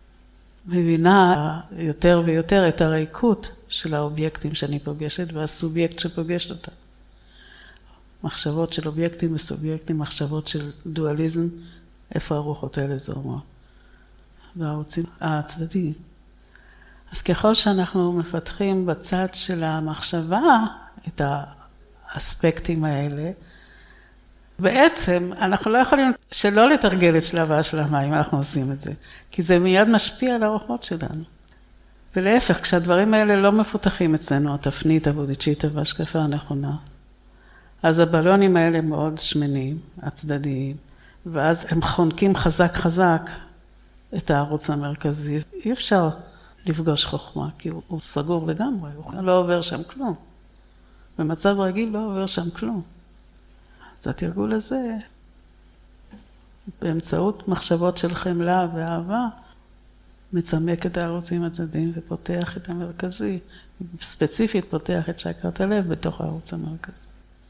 S2: מבינה יותר ויותר את הריקות של האובייקטים שאני פוגשת והסובייקט שפוגשת אותם. מחשבות של אובייקטים וסובייקטים, מחשבות של דואליזם, איפה הרוחות האלה זורמות. והערוצים הצדדיים. אז ככל שאנחנו מפתחים בצד של המחשבה את האספקטים האלה, בעצם אנחנו לא יכולים שלא לתרגל את שלב ההשלמה אם אנחנו עושים את זה, כי זה מיד משפיע על הרוחות שלנו. ולהפך, כשהדברים האלה לא מפותחים אצלנו, התפנית, הבודיצ'יטה והשקפה הנכונה, אז הבלונים האלה מאוד שמנים, הצדדיים, ואז הם חונקים חזק חזק את הערוץ המרכזי. אי אפשר לפגוש חוכמה, כי הוא סגור לגמרי, הוא לא עובר שם כלום. במצב רגיל לא עובר שם כלום. אז התרגול הזה, באמצעות מחשבות של חמלה ואהבה, מצמק את הערוצים הצדדיים ופותח את המרכזי, ספציפית פותח את צ'קרת הלב בתוך הערוץ המרכזי.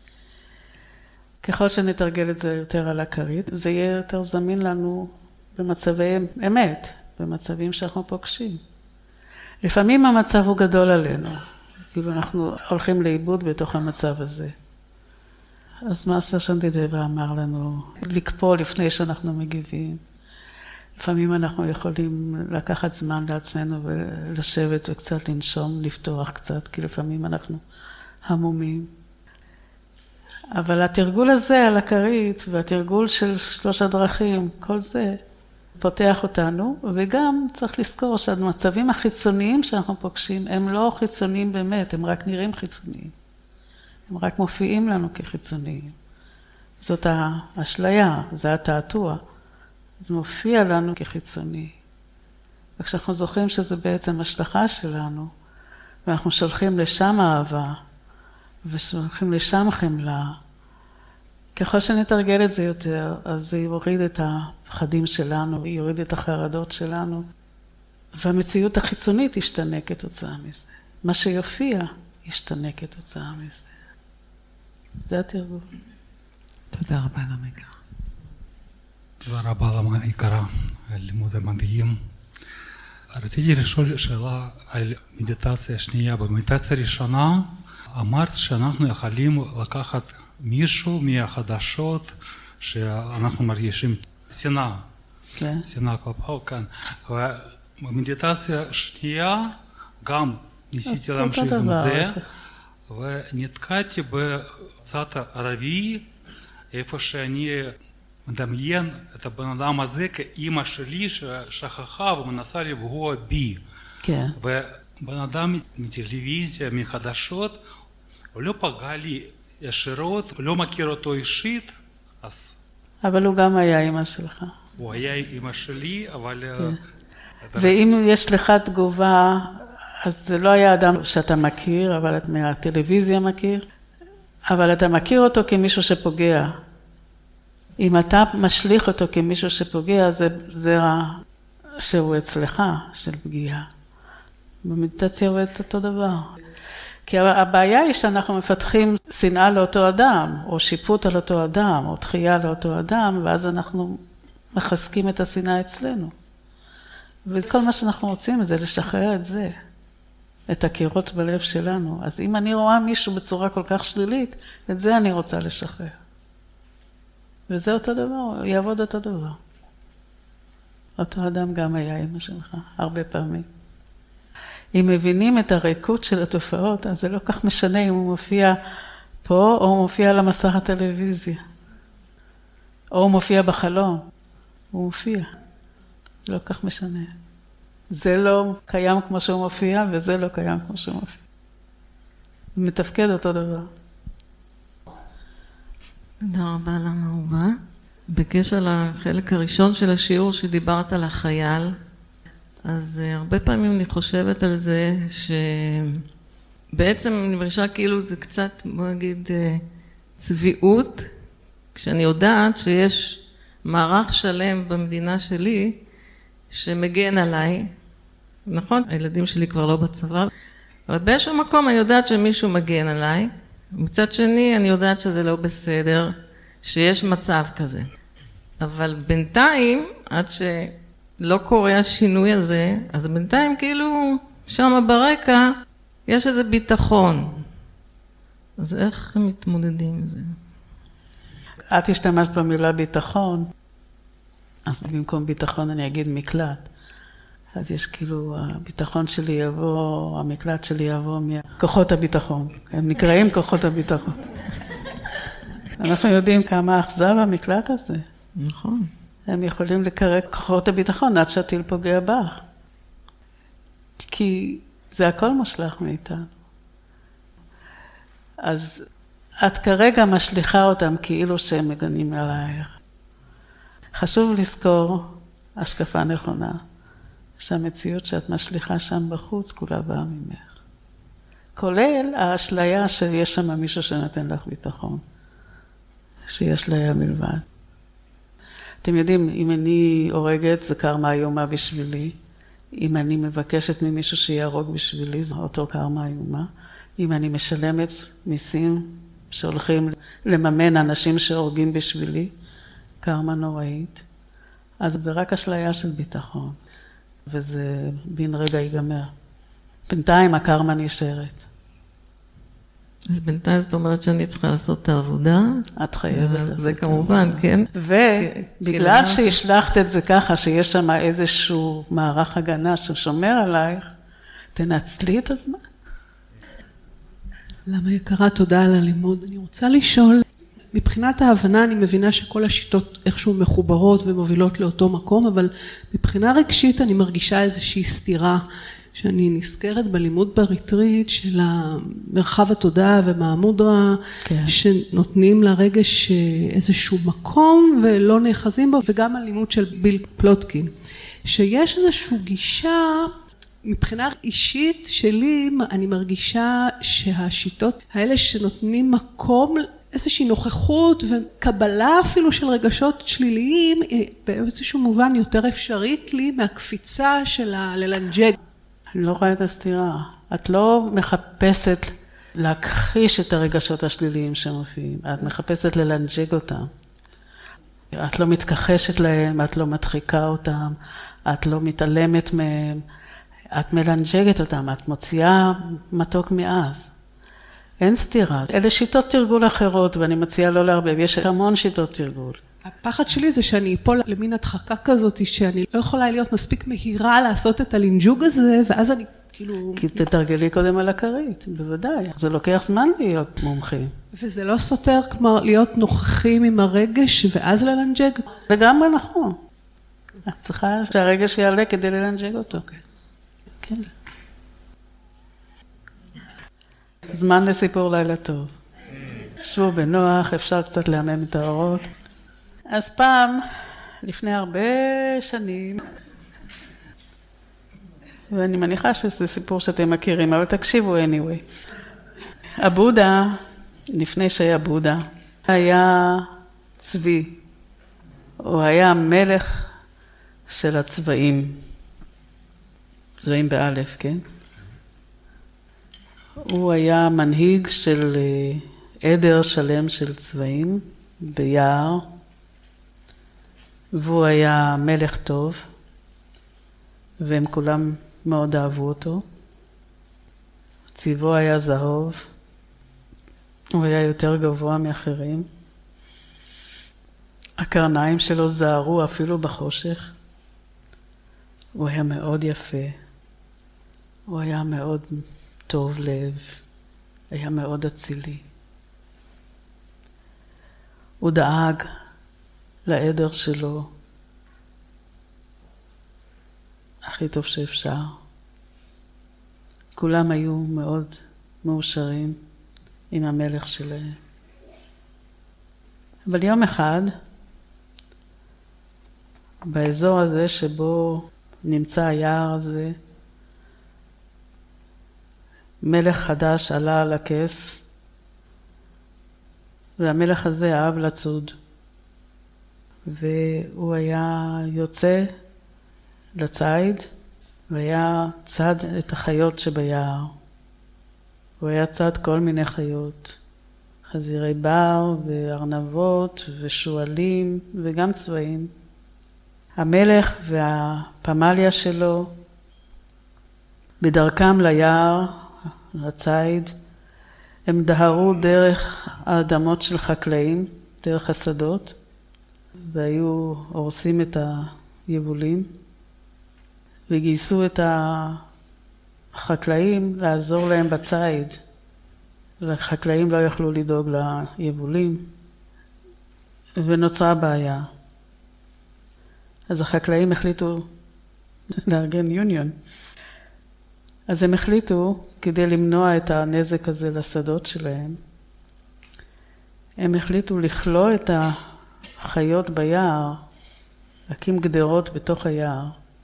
S2: ככל שנתרגל את זה יותר על הכרית, זה יהיה יותר זמין לנו במצבי אמת, במצבים שאנחנו פוגשים. לפעמים המצב הוא גדול עלינו, כאילו אנחנו הולכים לאיבוד בתוך המצב הזה. אז מאסטר שנדידבה אמר לנו לקפוא לפני שאנחנו מגיבים. לפעמים אנחנו יכולים לקחת זמן לעצמנו ולשבת וקצת לנשום, לפתוח קצת, כי לפעמים אנחנו המומים. אבל התרגול הזה על הכרית והתרגול של 3 דרכים, כל זה פותח אותנו, וגם צריך לזכור שהמצבים החיצוניים שאנחנו פוגשים הם לא חיצוניים באמת, הם רק נראים חיצוניים. הם רק מופיעים לנו כחיצוניים. זאת האשליה, זה התעתוע. זה מופיע לנו כחיצוני. וכשאנחנו זוכרים שזה בעצם השלכה שלנו, ואנחנו שולחים לשם אהבה, ושולחים לשם חמלה, ככל שנתרגל את זה יותר, אז זה יוריד את הפחדים שלנו, יוריד את החרדות שלנו, והמציאות החיצונית ישתנה כתוצאה מזה. מה שיופיע ישתנה כתוצאה מזה. זה התרגול.
S6: תודה רבה למקרא.
S7: תודה רבה למה יקרה על לימוד המדהים. רציתי לשאול שאלה על מדיטציה שנייה. במדיטציה הראשונה אמרת שאנחנו יכולים לקחת מישהו מהחדשות שאנחנו מרגישים שנאה.
S2: כן.
S7: שנאה כלפו, כן. ובמדיטציה שנייה גם ניסיתי להמשיך עם זה, ונתקעתי בצד הרביעי, איפה שאני מדמיין את הבן אדם הזה כאמא שלי ששכחה ומנסה לפגוע בי.
S2: כן.
S7: ובן אדם מטלוויזיה, מחדשות, הוא לא פגע לי ישירות, הוא לא מכיר אותו אישית, אז...
S2: אבל הוא גם היה אמא שלך.
S7: הוא היה אמא שלי, אבל...
S2: כן. ואם יש לך תגובה, אז זה לא היה אדם שאתה מכיר, אבל את מהטלוויזיה מכיר, אבל אתה מכיר אותו כמישהו שפוגע. אם אתה משליך אותו כמישהו שפוגע, זה זרע שהוא אצלך, של פגיעה. במדיטציה הוא את אותו דבר. כי הבעיה היא שאנחנו מפתחים שנאה לאותו אדם, או שיפוט על אותו אדם, או דחייה לאותו אדם, ואז אנחנו מחזקים את השנאה אצלנו. וכל מה שאנחנו רוצים זה לשחרר את זה, את הקירות בלב שלנו. אז אם אני רואה מישהו בצורה כל כך שלילית, את זה אני רוצה לשחרר. וזה אותו דבר, יעבוד אותו דבר. אותו אדם גם היה אמא שלך, הרבה פעמים. אם מבינים את הריקות של התופעות, אז זה לא כך משנה אם הוא מופיע פה, או הוא מופיע על המסך הטלוויזיה. או הוא מופיע בחלום. הוא מופיע. לא כך משנה. זה לא קיים כמו שהוא מופיע, וזה לא קיים כמו שהוא מופיע. הוא מתפקד אותו דבר.
S3: תודה רבה למה הוא בא. בקשר לחלק הראשון של השיעור שדיברת על החייל, אז הרבה פעמים אני חושבת על זה שבעצם אני מרגישה כאילו זה קצת, בוא נגיד, צביעות, כשאני יודעת שיש מערך שלם במדינה שלי שמגן עליי, נכון? הילדים שלי כבר לא בצבא, אבל באיזשהו מקום אני יודעת שמישהו מגן עליי, מצד שני אני יודעת שזה לא בסדר, שיש מצב כזה. אבל בינתיים, עד שלא קורה השינוי הזה, אז בינתיים כאילו שם ברקע יש איזה ביטחון. אז איך הם מתמודדים עם זה?
S2: את השתמשת במילה ביטחון, אז במקום ביטחון אני אגיד מקלט. אז יש כאילו, הביטחון שלי יבוא, המקלט שלי יבוא מכוחות הביטחון. הם נקראים כוחות הביטחון. אנחנו יודעים כמה אכזב המקלט הזה.
S3: נכון.
S2: הם יכולים לקרק כוחות הביטחון עד שהטיל פוגע בך. כי זה הכל מושלך מאיתנו. אז את כרגע משליחה אותם כאילו שהם מגנים עלייך. חשוב לזכור, השקפה נכונה, שהמציאות שאת משליחה שם בחוץ כולה באה ממך. כולל האשליה שיש שם מישהו שנותן לך ביטחון. שהיא אשליה מלבד. אתם יודעים, אם אני הורגת, זה קרמה איומה בשבילי. אם אני מבקשת ממישהו שיהרוג בשבילי, זה אותו קרמה איומה. אם אני משלמת מיסים שהולכים לממן אנשים שהורגים בשבילי, קרמה נוראית. אז זה רק אשליה של ביטחון. וזה בין רגע ייגמר. בינתיים הקרמה נשארת.
S3: אז בינתיים זאת אומרת שאני צריכה לעשות את העבודה.
S2: את חייבת.
S3: זה כמובן, כן.
S2: ובגלל שהשלחת את זה ככה, שיש שם איזשהו מערך הגנה ששומר עלייך, תנצלי את הזמן.
S8: למה יקרה? תודה על הלימוד. אני רוצה לשאול, מבחינת ההבנה אני מבינה שכל השיטות איכשהו מחוברות ומובילות לאותו מקום, אבל מבחינה רגשית אני מרגישה איזושהי סתירה, שאני נזכרת בלימוד בריטריט של המרחב התודעה ומהמודרה, כן. שנותנים לרגש איזשהו מקום ולא נאחזים בו, וגם הלימוד של ביל פלוטקין, שיש איזושהי גישה מבחינה אישית שלי, אני מרגישה שהשיטות האלה שנותנים מקום, איזושהי נוכחות וקבלה אפילו של רגשות שליליים, באיזשהו מובן יותר אפשרית לי מהקפיצה של הללנג'ג.
S2: אני לא רואה את הסתירה. את לא מחפשת להכחיש את הרגשות השליליים שמופיעים. את מחפשת ללנג'ג אותם. את לא מתכחשת להם, את לא מדחיקה אותם, את לא מתעלמת מהם. את מלנג'גת אותם, את מוציאה מתוק מאז. אין סתירה. אלה שיטות תרגול אחרות, ואני מציעה לא להרבה. יש המון שיטות תרגול.
S8: הפחד שלי זה שאני אפול למין הדחקה כזאת, שאני לא יכולה להיות מספיק מהירה לעשות את הלינג'וג הזה, ואז אני כאילו...
S2: כי תתרגלי קודם על הכרית, בוודאי. זה לוקח זמן להיות מומחים.
S8: וזה לא סותר, כלומר, להיות נוכחים עם הרגש, ואז ללנג'ג?
S2: לגמרי נכון. את צריכה שהרגש יעלה כדי ללנג'ג אותו. כן. זמן לסיפור לילה טוב. שבו בנוח, אפשר קצת להמם את האורות. אז פעם, לפני הרבה שנים, ואני מניחה שזה סיפור שאתם מכירים, אבל תקשיבו anyway. הבודה, לפני שהיה בודה, היה צבי. הוא היה מלך של הצבעים. צבעים באלף, כן? הוא היה מנהיג של עדר שלם של צבעים ביער, והוא היה מלך טוב, והם כולם מאוד אהבו אותו. צבעו היה זהוב, הוא היה יותר גבוה מאחרים. הקרניים שלו זהרו אפילו בחושך. הוא היה מאוד יפה, הוא היה מאוד טוב לב, היה מאוד אצילי. הוא דאג לעדר שלו הכי טוב שאפשר. כולם היו מאוד מאושרים עם המלך שלהם. אבל יום אחד, באזור הזה שבו נמצא היער הזה, מלך חדש עלה על הכס, והמלך הזה אהב לצוד. והוא היה יוצא לציד, והיה צד את החיות שביער. הוא היה צד כל מיני חיות, חזירי בר וארנבות ושועלים וגם צבעים. המלך והפמליה שלו בדרכם ליער, לציד, הם דהרו דרך האדמות של חקלאים, דרך השדות, והיו הורסים את היבולים, וגייסו את החקלאים לעזור להם בציד, והחקלאים לא יכלו לדאוג ליבולים, ונוצרה בעיה. אז החקלאים החליטו לארגן יוניון. אז הם החליטו, כדי למנוע את הנזק הזה לשדות שלהם, הם החליטו לכלוא את החיות ביער, להקים גדרות בתוך היער.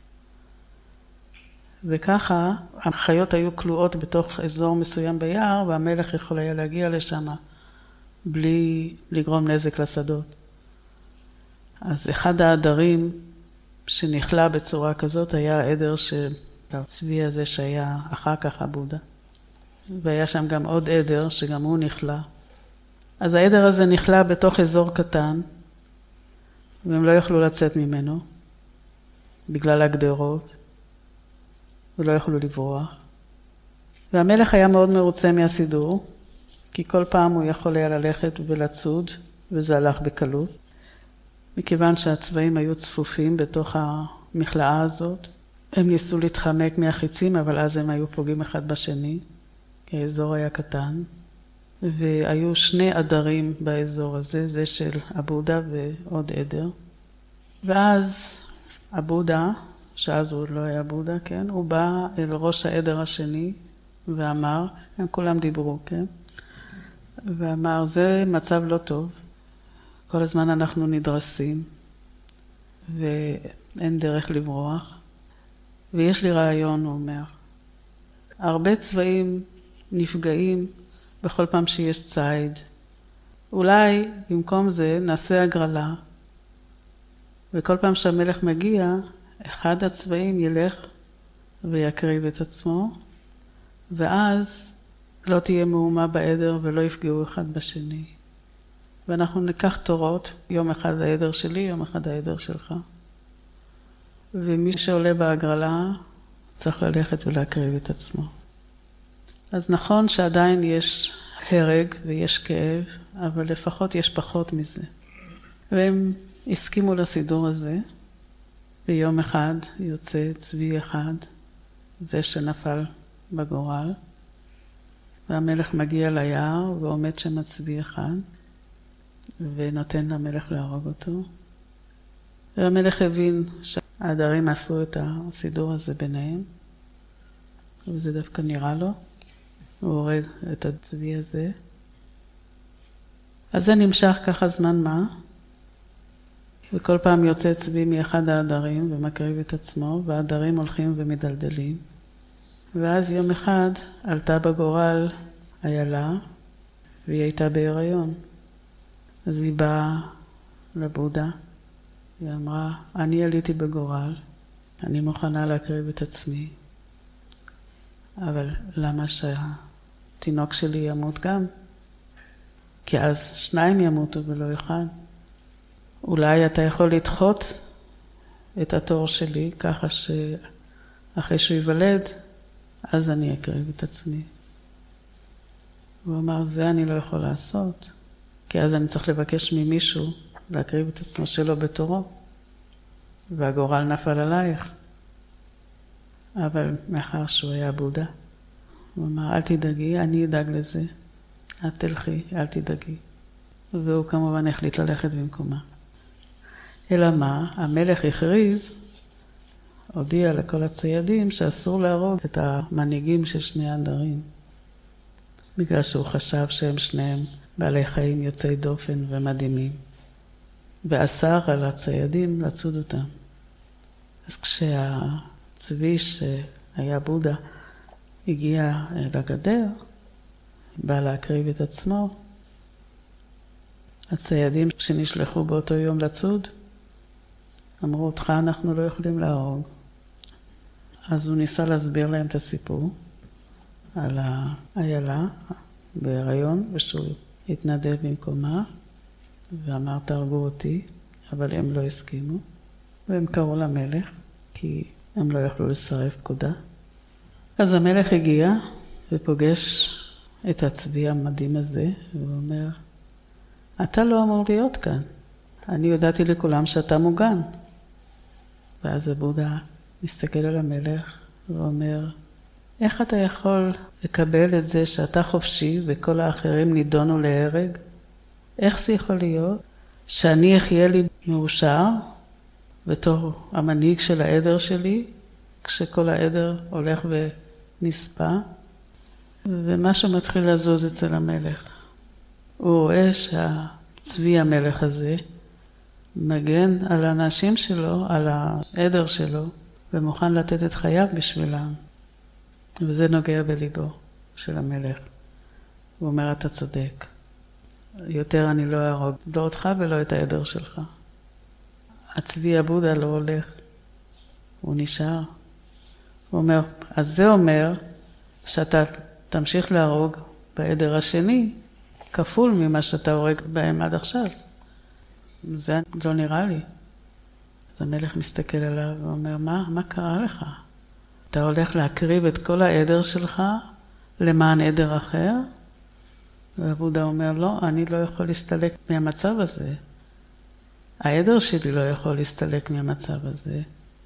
S2: וככה החיות היו כלואות בתוך אזור מסוים ביער, והמלך יכול היה להגיע לשם בלי לגרום נזק לשדות. אז אחד העדרים שנכלה בצורה כזאת היה העדר של הצבי הזה שהיה אחר כך הבודה. והיה שם גם עוד עדר שגם הוא נכלה. אז העדר הזה נכלה בתוך אזור קטן, והם לא יכלו לצאת ממנו בגלל הגדרות, ולא יכלו לברוח. והמלך היה מאוד מרוצה מהסידור, כי כל פעם הוא יכול היה ללכת ולצוד, וזה הלך בקלות. מכיוון שהצבעים היו צפופים בתוך המכלאה הזאת, הם ניסו להתחמק מהחיצים, אבל אז הם היו פוגעים אחד בשני, כי האזור היה קטן. והיו שני עדרים באזור הזה, זה של הבודה ועוד עדר. ואז הבודה, שאז הוא לא היה בודה, כן? הוא בא אל ראש העדר השני ואמר, הם כולם דיברו, כן? ואמר, זה מצב לא טוב. כל הזמן אנחנו נדרסים, ואין דרך לברוח. ויש לי רעיון, הוא אומר. הרבה צבעים נפגעים בכל פעם שיש ציד. אולי במקום זה נעשה הגרלה, וכל פעם שהמלך מגיע, אחד הצבעים ילך ויקריב את עצמו, ואז לא תהיה מהומה בעדר ולא יפגעו אחד בשני. ואנחנו ניקח תורות, יום אחד העדר שלי, יום אחד העדר שלך. ומי שעולה בהגרלה צריך ללכת ולהקריב את עצמו. אז נכון שעדיין יש הרג ויש כאב, אבל לפחות יש פחות מזה. והם הסכימו לסידור הזה, ביום אחד יוצא צבי אחד, זה שנפל בגורל, והמלך מגיע ליער ועומד שם צבי אחד, ונותן למלך להרוג אותו. והמלך הבין שהעדרים עשו את הסידור הזה ביניהם, וזה דווקא נראה לו. הוא הורג את הצבי הזה. אז זה נמשך ככה זמן מה, וכל פעם יוצא צבי מאחד העדרים ומקריב את עצמו, והעדרים הולכים ומדלדלים. ואז יום אחד עלתה בגורל איילה, והיא הייתה בהיריון. אז היא באה לבודה, היא אמרה, אני עליתי בגורל, אני מוכנה להקריב את עצמי, אבל למה שהתינוק שלי ימות גם? כי אז שניים ימותו ולא אחד. אולי אתה יכול לדחות את התור שלי, ככה שאחרי שהוא ייוולד, אז אני אקריב את עצמי. הוא אמר, זה אני לא יכול לעשות, כי אז אני צריך לבקש ממישהו להקריב את עצמו שלו בתורו, והגורל נפל עלייך. אבל מאחר שהוא היה בודה, הוא אמר, אל תדאגי, אני אדאג לזה. את תלכי, אל תדאגי. והוא כמובן החליט ללכת במקומה. אלא מה? המלך הכריז, הודיע לכל הציידים שאסור להרוג את המנהיגים של שני העדרים. בגלל שהוא חשב שהם שניהם בעלי חיים יוצאי דופן ומדהימים. ואסר על הציידים לצוד אותם. אז כשהצבי שהיה בודה הגיע לגדר, בא להקריב את עצמו, הציידים שנשלחו באותו יום לצוד, אמרו, אותך אנחנו לא יכולים להרוג. אז הוא ניסה להסביר להם את הסיפור על האיילה בהיריון, ושהוא התנדב במקומה, ואמר, תהרגו אותי, אבל הם לא הסכימו, והם קראו למלך, כי הם לא יכלו לסרב פקודה. אז המלך הגיע ופוגש את הצבי המדהים הזה, והוא אומר, אתה לא אמור להיות כאן. אני יודעתי לכולם שאתה מוגן. ואז הבודה מסתכל על המלך ואומר, איך אתה יכול לקבל את זה שאתה חופשי וכל האחרים נידונו להרג? איך זה יכול להיות שאני אחיה לי מאושר בתור המנהיג של העדר שלי, כשכל העדר הולך ונספה, ומשהו מתחיל לזוז אצל המלך. הוא רואה שהצבי המלך הזה מגן על האנשים שלו, על העדר שלו, ומוכן לתת את חייו בשבילם. וזה נוגע בליבו של המלך. הוא אומר, אתה צודק. יותר אני לא אהרוג, לא אותך ולא את העדר שלך. הצבי הבודה לא הולך, הוא נשאר. הוא אומר, אז זה אומר שאתה תמשיך להרוג בעדר השני, כפול ממה שאתה הורג בהם עד עכשיו. זה לא נראה לי. אז המלך מסתכל עליו ואומר, מה קרה לך? אתה הולך להקריב את כל העדר שלך למען עדר אחר? והבודה אומר, לא, אני לא יכול להסתלק מהמצב הזה. העדר שלי לא יכול להסתלק מהמצב הזה.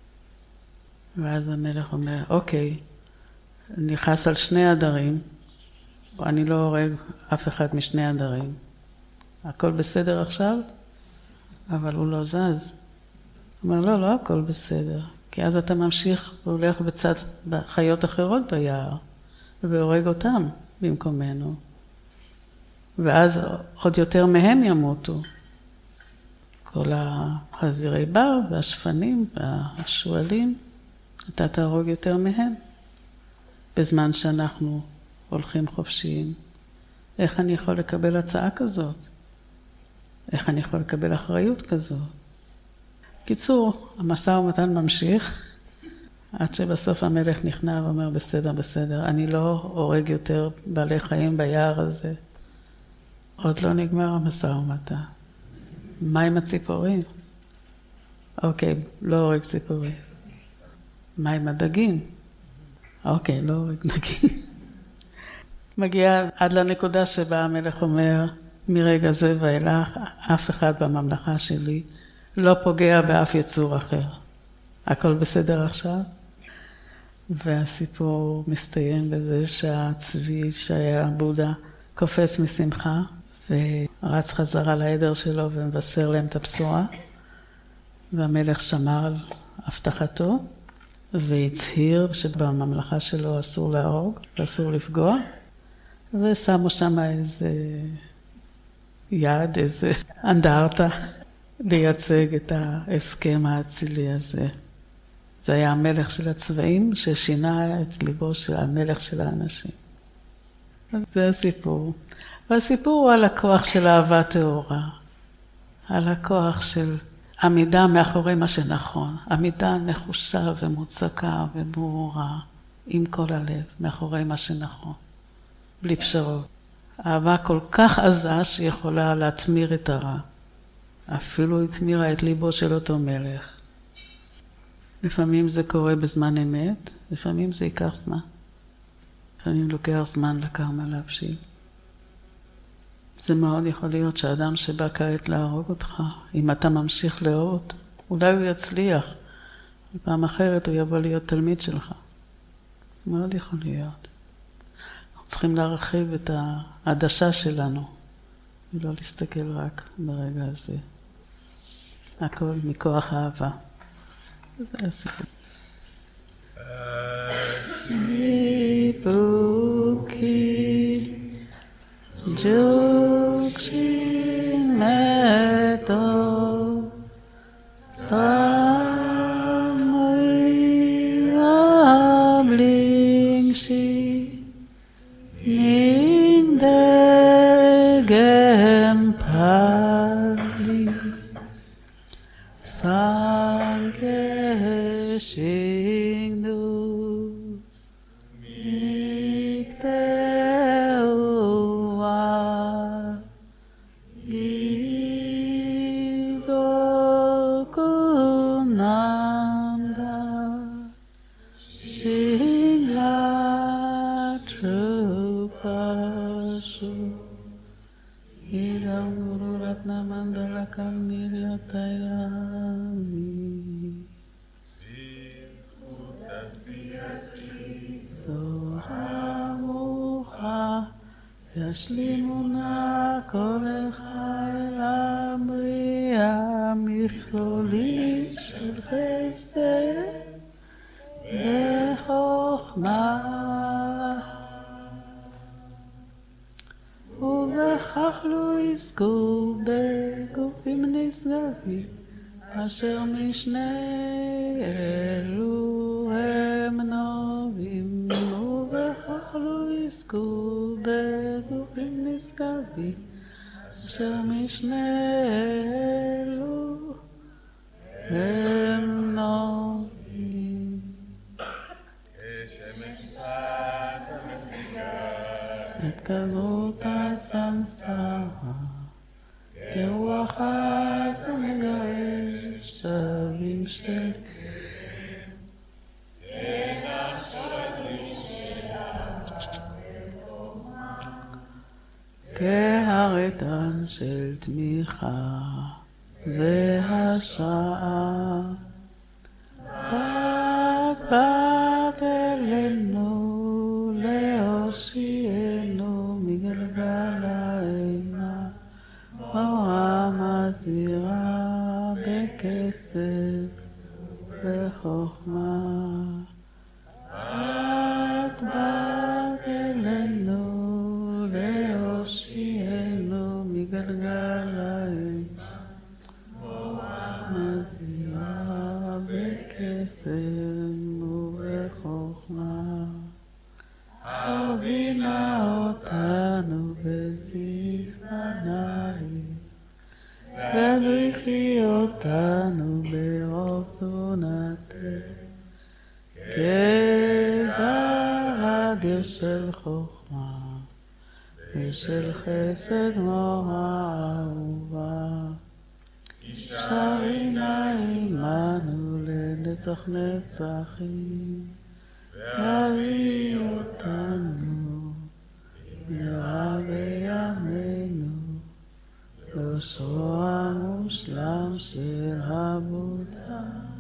S2: ואז המלך אומר, אוקיי, נכנס על שני עדרים, אני לא הורג אף אחד משני עדרים. הכל בסדר עכשיו? אבל הוא לא זז. הוא אומר, לא הכל בסדר. כי אז אתה ממשיך והולך בצד חיות אחרות ביער, והורג אותם במקומנו. ואז עוד יותר מהם ימותו. כל החזירי בר והשפנים והשואלים, אתה תהרוג יותר מהם. בזמן שאנחנו הולכים חופשיים. איך אני יכול לקבל הצעה כזאת? איך אני יכול לקבל אחריות כזאת? קיצור, המשא ומתן ממשיך, עד שבסוף המלך נכנע ואומר, בסדר, בסדר, אני לא הורג יותר בעלי חיים ביער הזה. עוד לא נגמר המשא ומתן. מה עם הציפורים? אוקיי, לא הורג ציפורים. מה עם הדגים? אוקיי, לא הורג דגים. מגיע עד לנקודה שבה המלך אומר, מרגע זה ואילך, אף אחד בממלכה שלי לא פוגע באף יצור אחר. הכל בסדר עכשיו? והסיפור מסתיים בזה שהצבי שהיה בודה קופץ משמחה ורץ חזרה לעדר שלו ומבשר להם את הבשורה. והמלך שמר על הבטחתו והצהיר שבממלכה שלו אסור להרוג ואסור לפגוע. ושמו שם איזה יד, איזה אנדרטה לייצג את ההסכם האצילי הזה. זה היה המלך של הצבעים ששינה את ליבו של המלך של האנשים. אז זה הסיפור. והסיפור הוא על הכוח של אהבה טהורה. על הכוח של עמידה מאחורי מה שנכון. עמידה נחושה ומוצקה וברורה עם כל הלב מאחורי מה שנכון. בלי פשרות. אהבה כל כך עזה שיכולה להתמיר את הרע. אפילו התמירה את ליבו של אותו מלך. לפעמים זה קורה בזמן אמת, לפעמים זה ייקח זמן. לפעמים לוקח זמן לקרמה להבשיל. זה מאוד יכול להיות שאדם שבא כעת להרוג אותך, אם אתה ממשיך לאהוב, אולי הוא יצליח. בפעם אחרת הוא יבוא להיות תלמיד שלך. מאוד יכול להיות. צריכים להרחיב את העדשה שלנו, ולא להסתכל רק ברגע הזה. הכל מכוח אהבה. זה הסיפור. סיפוקי ג'וקשין מתו תמוי אבלינגשי in der Gempali Sangeshingdu Nikteua Igokunanda Shingla Trupashu Idam Guru Ratna Mandala Kamniryatayami Zohamucha Yashlimuna Kolecha El Amriya Michlolim Shel Chesed Bechokma ובכך לא יזכו בגופים נשגבים, אשר משנה אלו הם נובים. ובכך לא יזכו בגופים נשגבים, אשר משנה אלו הם נובים. את כבוד הסמסרה, כרוח עז ומגרש שווים של כהרתן של תמיכה והשראה. בת אלינו להושיענו מגלגל האימה, אורה מסבירה בכסף וחוכמה. בת אלינו להושיענו מגלגל האימה, אורה מסבירה בכסף אותנו בזיו עיניים, וברכי אותנו ברוב תבונתך, כגדר של חוכמה ושל חסד כמו האהובה. שרינה עמנו לנצח נצחים, והביא אותנו במהרה בימינו, יושרו המושלם של הבודה.